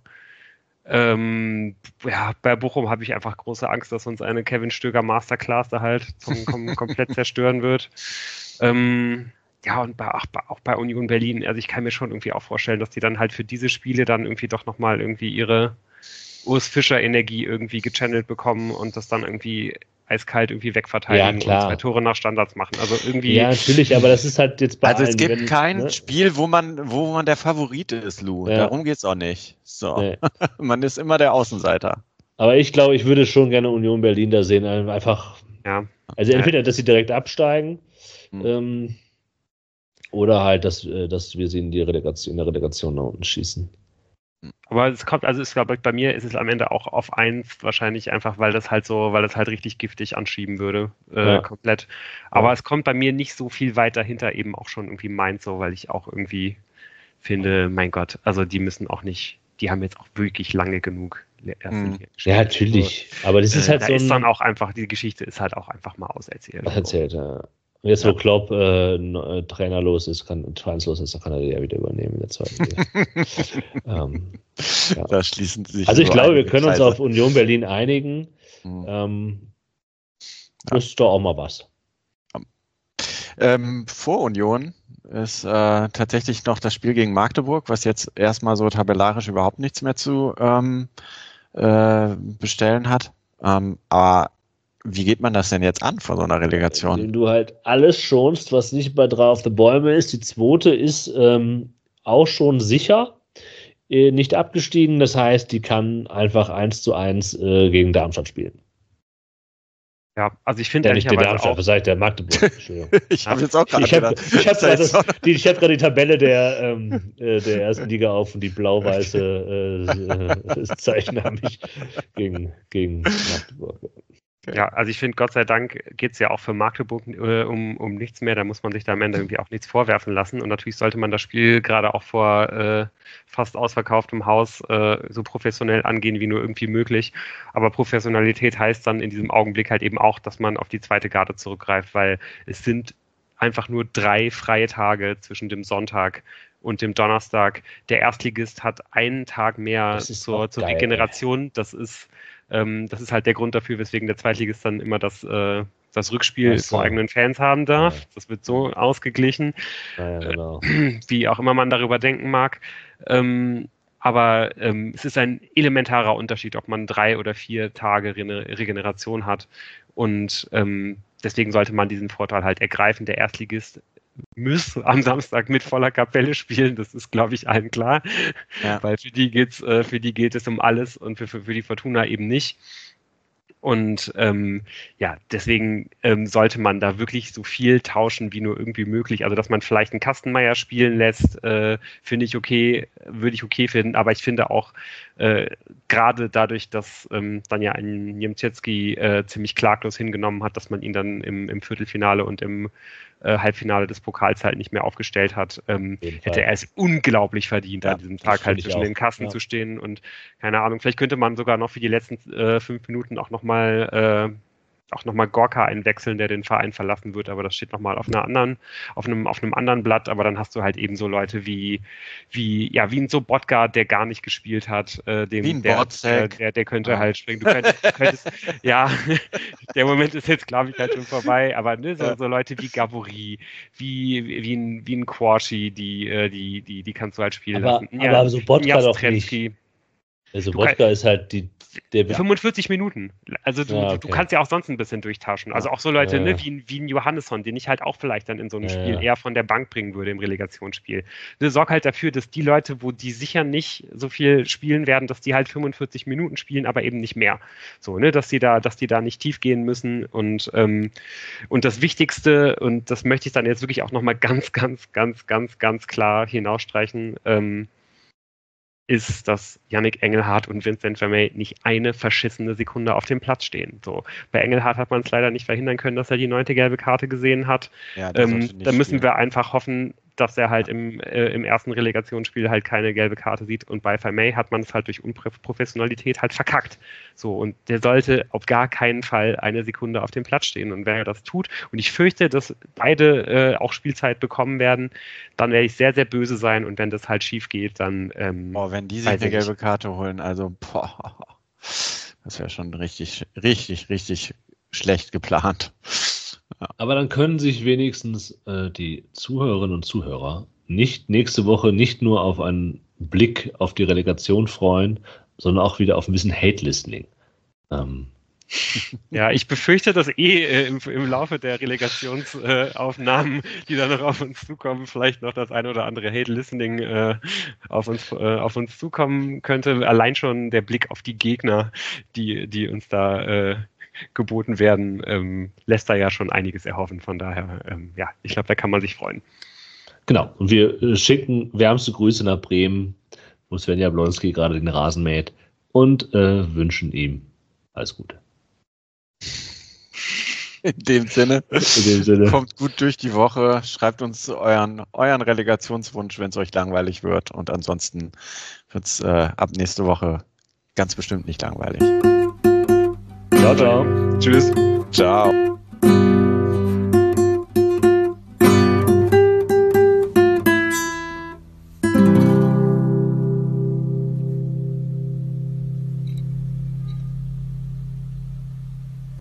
Speaker 1: Bei Bochum habe ich einfach große Angst, dass uns eine Kevin Stöger Masterclass da halt komplett zerstören wird. Und auch bei Union Berlin, also ich kann mir schon irgendwie auch vorstellen, dass die dann halt für diese Spiele dann irgendwie doch nochmal irgendwie ihre Urs Fischer Energie irgendwie gechannelt bekommen und das dann irgendwie eiskalt irgendwie wegverteidigen und 2 Tore nach Standards machen. Also irgendwie.
Speaker 3: Ja, natürlich, aber das ist halt jetzt bei
Speaker 2: Also es gibt kein Spiel, wo man der Favorit ist, Lou. Ja. Darum geht's auch nicht. So. Nee. Man ist immer der Außenseiter.
Speaker 3: Aber ich glaube, ich würde schon gerne Union Berlin da sehen. Einfach.
Speaker 1: Ja.
Speaker 3: Also entweder, dass sie direkt absteigen, oder halt, dass wir sie in der Relegation nach unten schießen.
Speaker 1: Aber es kommt, also ich glaube, bei mir ist es am Ende auch auf 1 wahrscheinlich einfach, weil das halt richtig giftig anschieben würde, komplett. Aber es kommt bei mir nicht so viel weiter hinter eben auch schon irgendwie Mainz so, weil ich auch irgendwie finde, mein Gott, also die müssen auch nicht, die haben jetzt auch wirklich lange genug erste Liga gespielt.
Speaker 3: Ja, natürlich. Aber das ist halt
Speaker 1: da ist dann auch einfach, die Geschichte ist halt auch einfach mal auserzählt.
Speaker 3: Ja. Und jetzt, wo Klopp trainerlos ist, vereinslos ist, dann kann er die ja wieder übernehmen in der zweiten Liga.
Speaker 2: Da schließen sich.
Speaker 3: Also ich glaube, wir können uns auf Union Berlin einigen. Ist doch auch mal was.
Speaker 2: Vor Union ist tatsächlich noch das Spiel gegen Magdeburg, was jetzt erstmal so tabellarisch überhaupt nichts mehr zu bestellen hat. Aber wie geht man das denn jetzt an vor so einer Relegation?
Speaker 3: Indem du halt alles schonst, was nicht bei 3 auf die Bäume ist. Die zweite ist auch schon sicher nicht abgestiegen. Das heißt, die kann einfach 1:1 gegen Darmstadt spielen.
Speaker 1: Ja, also ich finde
Speaker 3: nicht der Darmstadt, was sag ich, der Magdeburg.
Speaker 2: Ich habe jetzt auch gerade
Speaker 3: Ich habe gerade die Tabelle der ersten Liga auf und die blau-weiße Zeichen habe ich gegen Magdeburg.
Speaker 1: Okay. Ja, also ich finde, Gott sei Dank geht es ja auch für Magdeburg um nichts mehr. Da muss man sich da am Ende irgendwie auch nichts vorwerfen lassen. Und natürlich sollte man das Spiel gerade auch vor fast ausverkauftem Haus so professionell angehen, wie nur irgendwie möglich. Aber Professionalität heißt dann in diesem Augenblick halt eben auch, dass man auf die zweite Garde zurückgreift, weil es sind einfach nur 3 freie Tage zwischen dem Sonntag und dem Donnerstag. Der Erstligist hat einen Tag mehr zur Regeneration. Das ist halt der Grund dafür, weswegen der Zweitligist dann immer das Rückspiel vor eigenen Fans haben darf. Ja. Das wird so ausgeglichen,
Speaker 3: genau.
Speaker 1: Wie auch immer man darüber denken mag. Aber es ist ein elementarer Unterschied, ob man 3 oder 4 Tage Regeneration hat. Und deswegen sollte man diesen Vorteil halt ergreifen. Der Erstligist muss am Samstag mit voller Kapelle spielen, das ist, glaube ich, allen klar, weil für die gilt es um alles und für die Fortuna eben nicht. Und ja, deswegen sollte man da wirklich so viel tauschen wie nur irgendwie möglich. Also, dass man vielleicht einen Kastenmeier spielen lässt, finde ich okay, würde ich okay finden. Aber ich finde auch, gerade dadurch, dass dann ja ein Niemczewski ziemlich klaglos hingenommen hat, dass man ihn dann im Viertelfinale und im Halbfinale des Pokals halt nicht mehr aufgestellt hat, hätte er es unglaublich verdient, an diesem Tag halt zwischen den Kassen zu stehen. Und keine Ahnung, vielleicht könnte man sogar noch für die letzten 5 Minuten auch nochmal Gorka einwechseln, der den Verein verlassen wird, aber das steht nochmal auf einem anderen Blatt, aber dann hast du halt eben so Leute wie ein Sobotka, der gar nicht gespielt hat, der könnte halt springen. Du könntest ja, der Moment ist jetzt, glaube ich, halt schon vorbei, aber ne, so Leute wie Gabori, wie ein Quashi, die kannst du halt spielen lassen.
Speaker 3: Aber Sobotka doch nicht. Sobotka ist halt der
Speaker 1: 45 Minuten. Also du kannst ja auch sonst ein bisschen durchtauschen. Also auch so Leute wie ein Johannesson, den ich halt auch vielleicht dann in so einem Spiel eher von der Bank bringen würde im Relegationsspiel. Sorg halt dafür, dass die Leute, wo die sicher nicht so viel spielen werden, dass die halt 45 Minuten spielen, aber eben nicht mehr. So, ne, dass die da nicht tief gehen müssen und das Wichtigste, und das möchte ich dann jetzt wirklich auch nochmal ganz, ganz, ganz, ganz, ganz klar hinausstreichen, ist, dass Yannick Engelhardt und Vincent Vermey nicht eine verschissene Sekunde auf dem Platz stehen. So, bei Engelhardt hat man es leider nicht verhindern können, dass er die 9. gelbe Karte gesehen hat. Ja, da müssen wir einfach hoffen, dass er halt im ersten Relegationsspiel halt keine gelbe Karte sieht, und bei Vermey hat man es halt durch Unprofessionalität halt verkackt. So, und der sollte auf gar keinen Fall eine Sekunde auf dem Platz stehen, und wenn er das tut, und ich fürchte, dass beide auch Spielzeit bekommen werden, dann werde ich sehr, sehr böse sein, und wenn das halt schief geht, dann
Speaker 2: wenn die sich eine gelbe Karte holen, also das wäre schon richtig, richtig, richtig schlecht geplant.
Speaker 3: Ja. Aber dann können sich wenigstens die Zuhörerinnen und Zuhörer nächste Woche nicht nur auf einen Blick auf die Relegation freuen, sondern auch wieder auf ein bisschen Hate-Listening.
Speaker 1: Ja, ich befürchte, dass im Laufe der Relegationsaufnahmen, die dann noch auf uns zukommen, vielleicht noch das ein oder andere Hate-Listening auf uns zukommen könnte. Allein schon der Blick auf die Gegner, die uns da geboten werden, lässt da ja schon einiges erhoffen. Von daher, ich glaube, da kann man sich freuen.
Speaker 3: Genau, und wir schicken wärmste Grüße nach Bremen, wo Sven Jablonski gerade den Rasen mäht, und wünschen ihm alles Gute.
Speaker 2: In dem Sinne, kommt gut durch die Woche, schreibt uns euren Relegationswunsch, wenn es euch langweilig wird, und ansonsten wird es ab nächste Woche ganz bestimmt nicht langweilig.
Speaker 3: Ciao, ciao.
Speaker 2: Tschüss. Ciao.